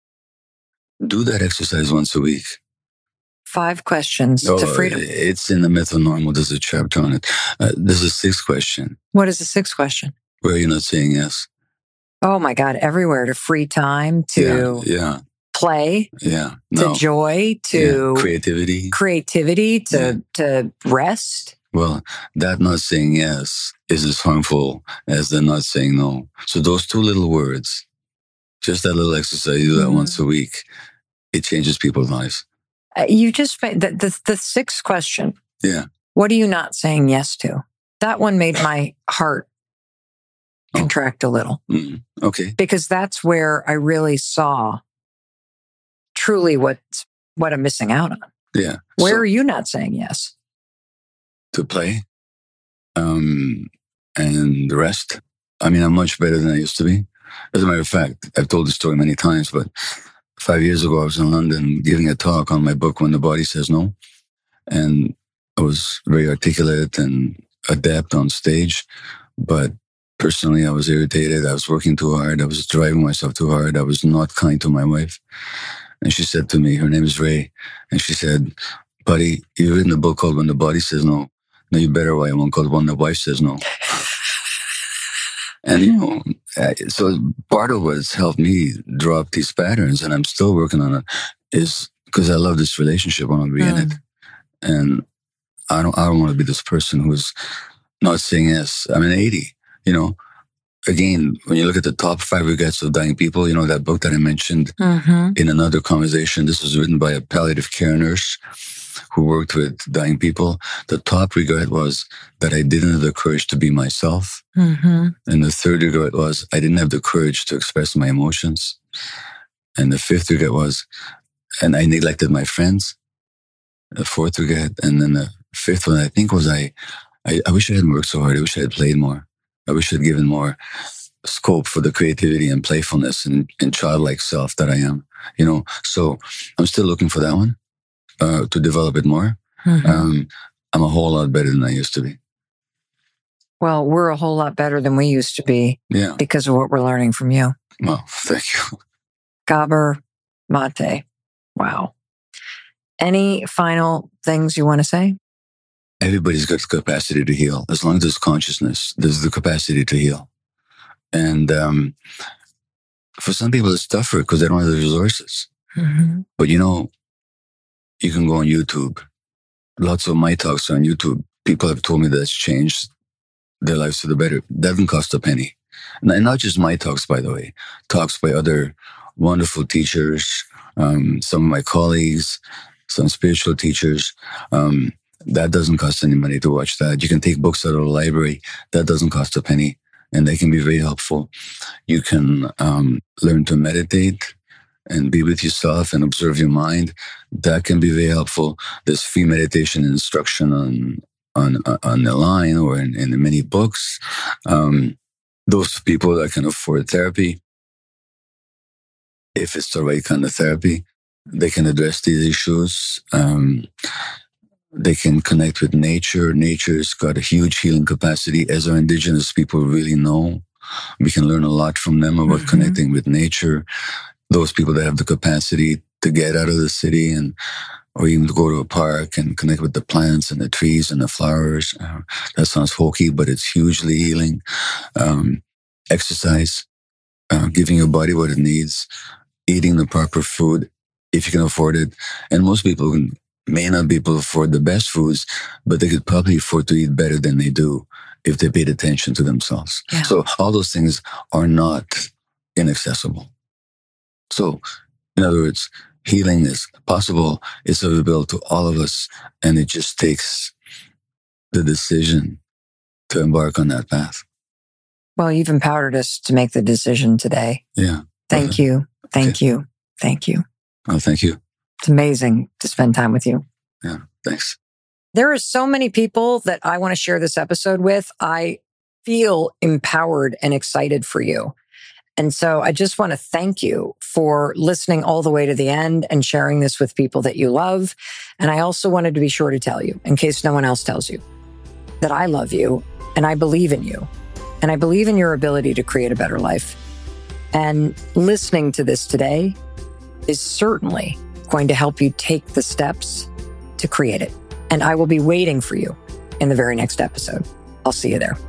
Do that exercise once a week. Five questions oh, to freedom. It's in the Myth of Normal. There's a chapter on it. Uh, there's a sixth question. What is the sixth question? Where you're not saying yes. Oh my God, everywhere. To free time, to yeah, yeah. play, yeah, no. to joy, to yeah. creativity, creativity, to, yeah. to rest. Well, that not saying yes is as harmful as the not saying no. So those two little words, just that little exercise, you do that mm. once a week, it changes people's lives. Uh, you just, the, the, the sixth question. Yeah. What are you not saying yes to? That one made my heart contract a little. Mm, okay. Because that's where I really saw truly what, what I'm missing out on. Yeah. Where So, are you not saying yes? to play um, and the rest. I mean, I'm much better than I used to be. As a matter of fact, I've told this story many times, but five years ago, I was in London giving a talk on my book, When the Body Says No. And I was very articulate and adept on stage. But personally, I was irritated. I was working too hard. I was driving myself too hard. I was not kind to my wife. And she said to me, her name is Ray, and she said, buddy, you've written a book called When the Body Says No. Now you better write one called When the Wife Says No. And, you know, so part of what's helped me drop these patterns, and I'm still working on it, is because I love this relationship. I want to be mm. in it. And I don't, I don't want to be this person who's not saying yes. I'm an eighty, you know. Again, when you look at the top five regrets of dying people, you know, that book that I mentioned mm-hmm. in another conversation, this was written by a palliative care nurse who worked with dying people. The top regret was that I didn't have the courage to be myself. Mm-hmm. And the third regret was I didn't have the courage to express my emotions. And the fifth regret was, and I neglected my friends. The fourth regret. And then the fifth one, I think, was I, I, I wish I hadn't worked so hard. I wish I had played more. I wish I'd given more scope for the creativity and playfulness and, and childlike self that I am, you know. So I'm still looking for that one, uh, to develop it more. Mm-hmm. Um, I'm a whole lot better than I used to be. Well, we're a whole lot better than we used to be yeah. because of what we're learning from you. Well, thank you. Gabor Mate. Wow. Any final things you want to say? Everybody's got the capacity to heal. As long as there's consciousness, there's the capacity to heal. And um, for some people, it's tougher because they don't have the resources. Mm-hmm. But, you know, you can go on YouTube. Lots of my talks are on YouTube. People have told me that it's changed their lives for the better. It doesn't cost a penny. And not just my talks, by the way. Talks by other wonderful teachers, um, some of my colleagues, some spiritual teachers. Um, That doesn't cost any money to watch that. You can take books out of the library. That doesn't cost a penny. And they can be very helpful. You can um, learn to meditate and be with yourself and observe your mind. That can be very helpful. There's free meditation instruction on on on the line or in, in many books. Um, those people that can afford therapy, if it's the right kind of therapy, they can address these issues. Um, They can connect with nature. Nature's got a huge healing capacity. As our indigenous people really know, we can learn a lot from them about mm-hmm. connecting with nature. Those people that have the capacity to get out of the city and or even to go to a park and connect with the plants and the trees and the flowers. Uh, that sounds hokey, but it's hugely healing. Um, exercise, uh, giving your body what it needs, eating the proper food if you can afford it. And most people can may not be able to afford the best foods, but they could probably afford to eat better than they do if they paid attention to themselves. Yeah. So all those things are not inaccessible. So, in other words, healing is possible. It's available to all of us, and it just takes the decision to embark on that path. Well, you've empowered us to make the decision today. Yeah. Thank okay. you. Thank okay. you. Thank you. Oh, thank you. It's amazing to spend time with you. Yeah, thanks. There are so many people that I want to share this episode with. I feel empowered and excited for you. And so I just want to thank you for listening all the way to the end and sharing this with people that you love. And I also wanted to be sure to tell you, in case no one else tells you, that I love you and I believe in you. And I believe in your ability to create a better life. And listening to this today is certainly going to help you take the steps to create it. And I will be waiting for you in the very next episode. I'll see you there.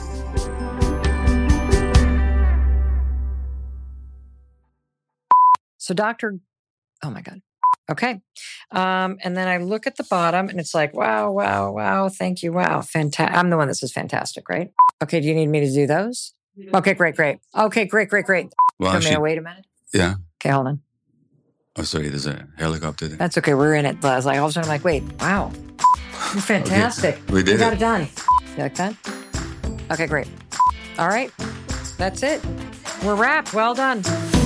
So Doctor Oh my God. Okay. Um, and then I look at the bottom and it's like, wow, wow, wow. Thank you. Wow. Fantastic. I'm the one that says fantastic, right? Okay. Do you need me to do those? Okay, great, great. Okay, great, great, great. Well, so actually, may I wait a minute? Yeah. Okay, hold on. Oh, sorry. There's a helicopter there. That's okay. We're in it. I was like, all of a sudden I'm like, wait, wow. You're fantastic. Okay. We did we got it. it done. You like that? Okay, great. All right. That's it. We're wrapped. Well done.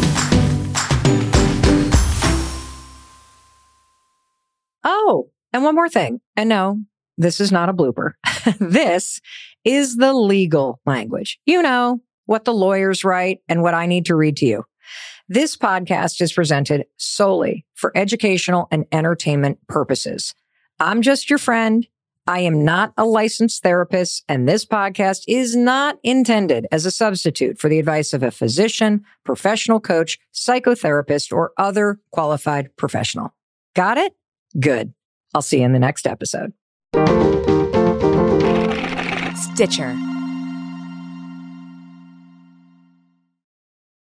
Oh, and one more thing. And no, this is not a blooper. This is the legal language. You know, what the lawyers write and what I need to read to you. This podcast is presented solely for educational and entertainment purposes. I'm just your friend. I am not a licensed therapist, and this podcast is not intended as a substitute for the advice of a physician, professional coach, psychotherapist, or other qualified professional. Got it? Good. I'll see you in the next episode. Stitcher.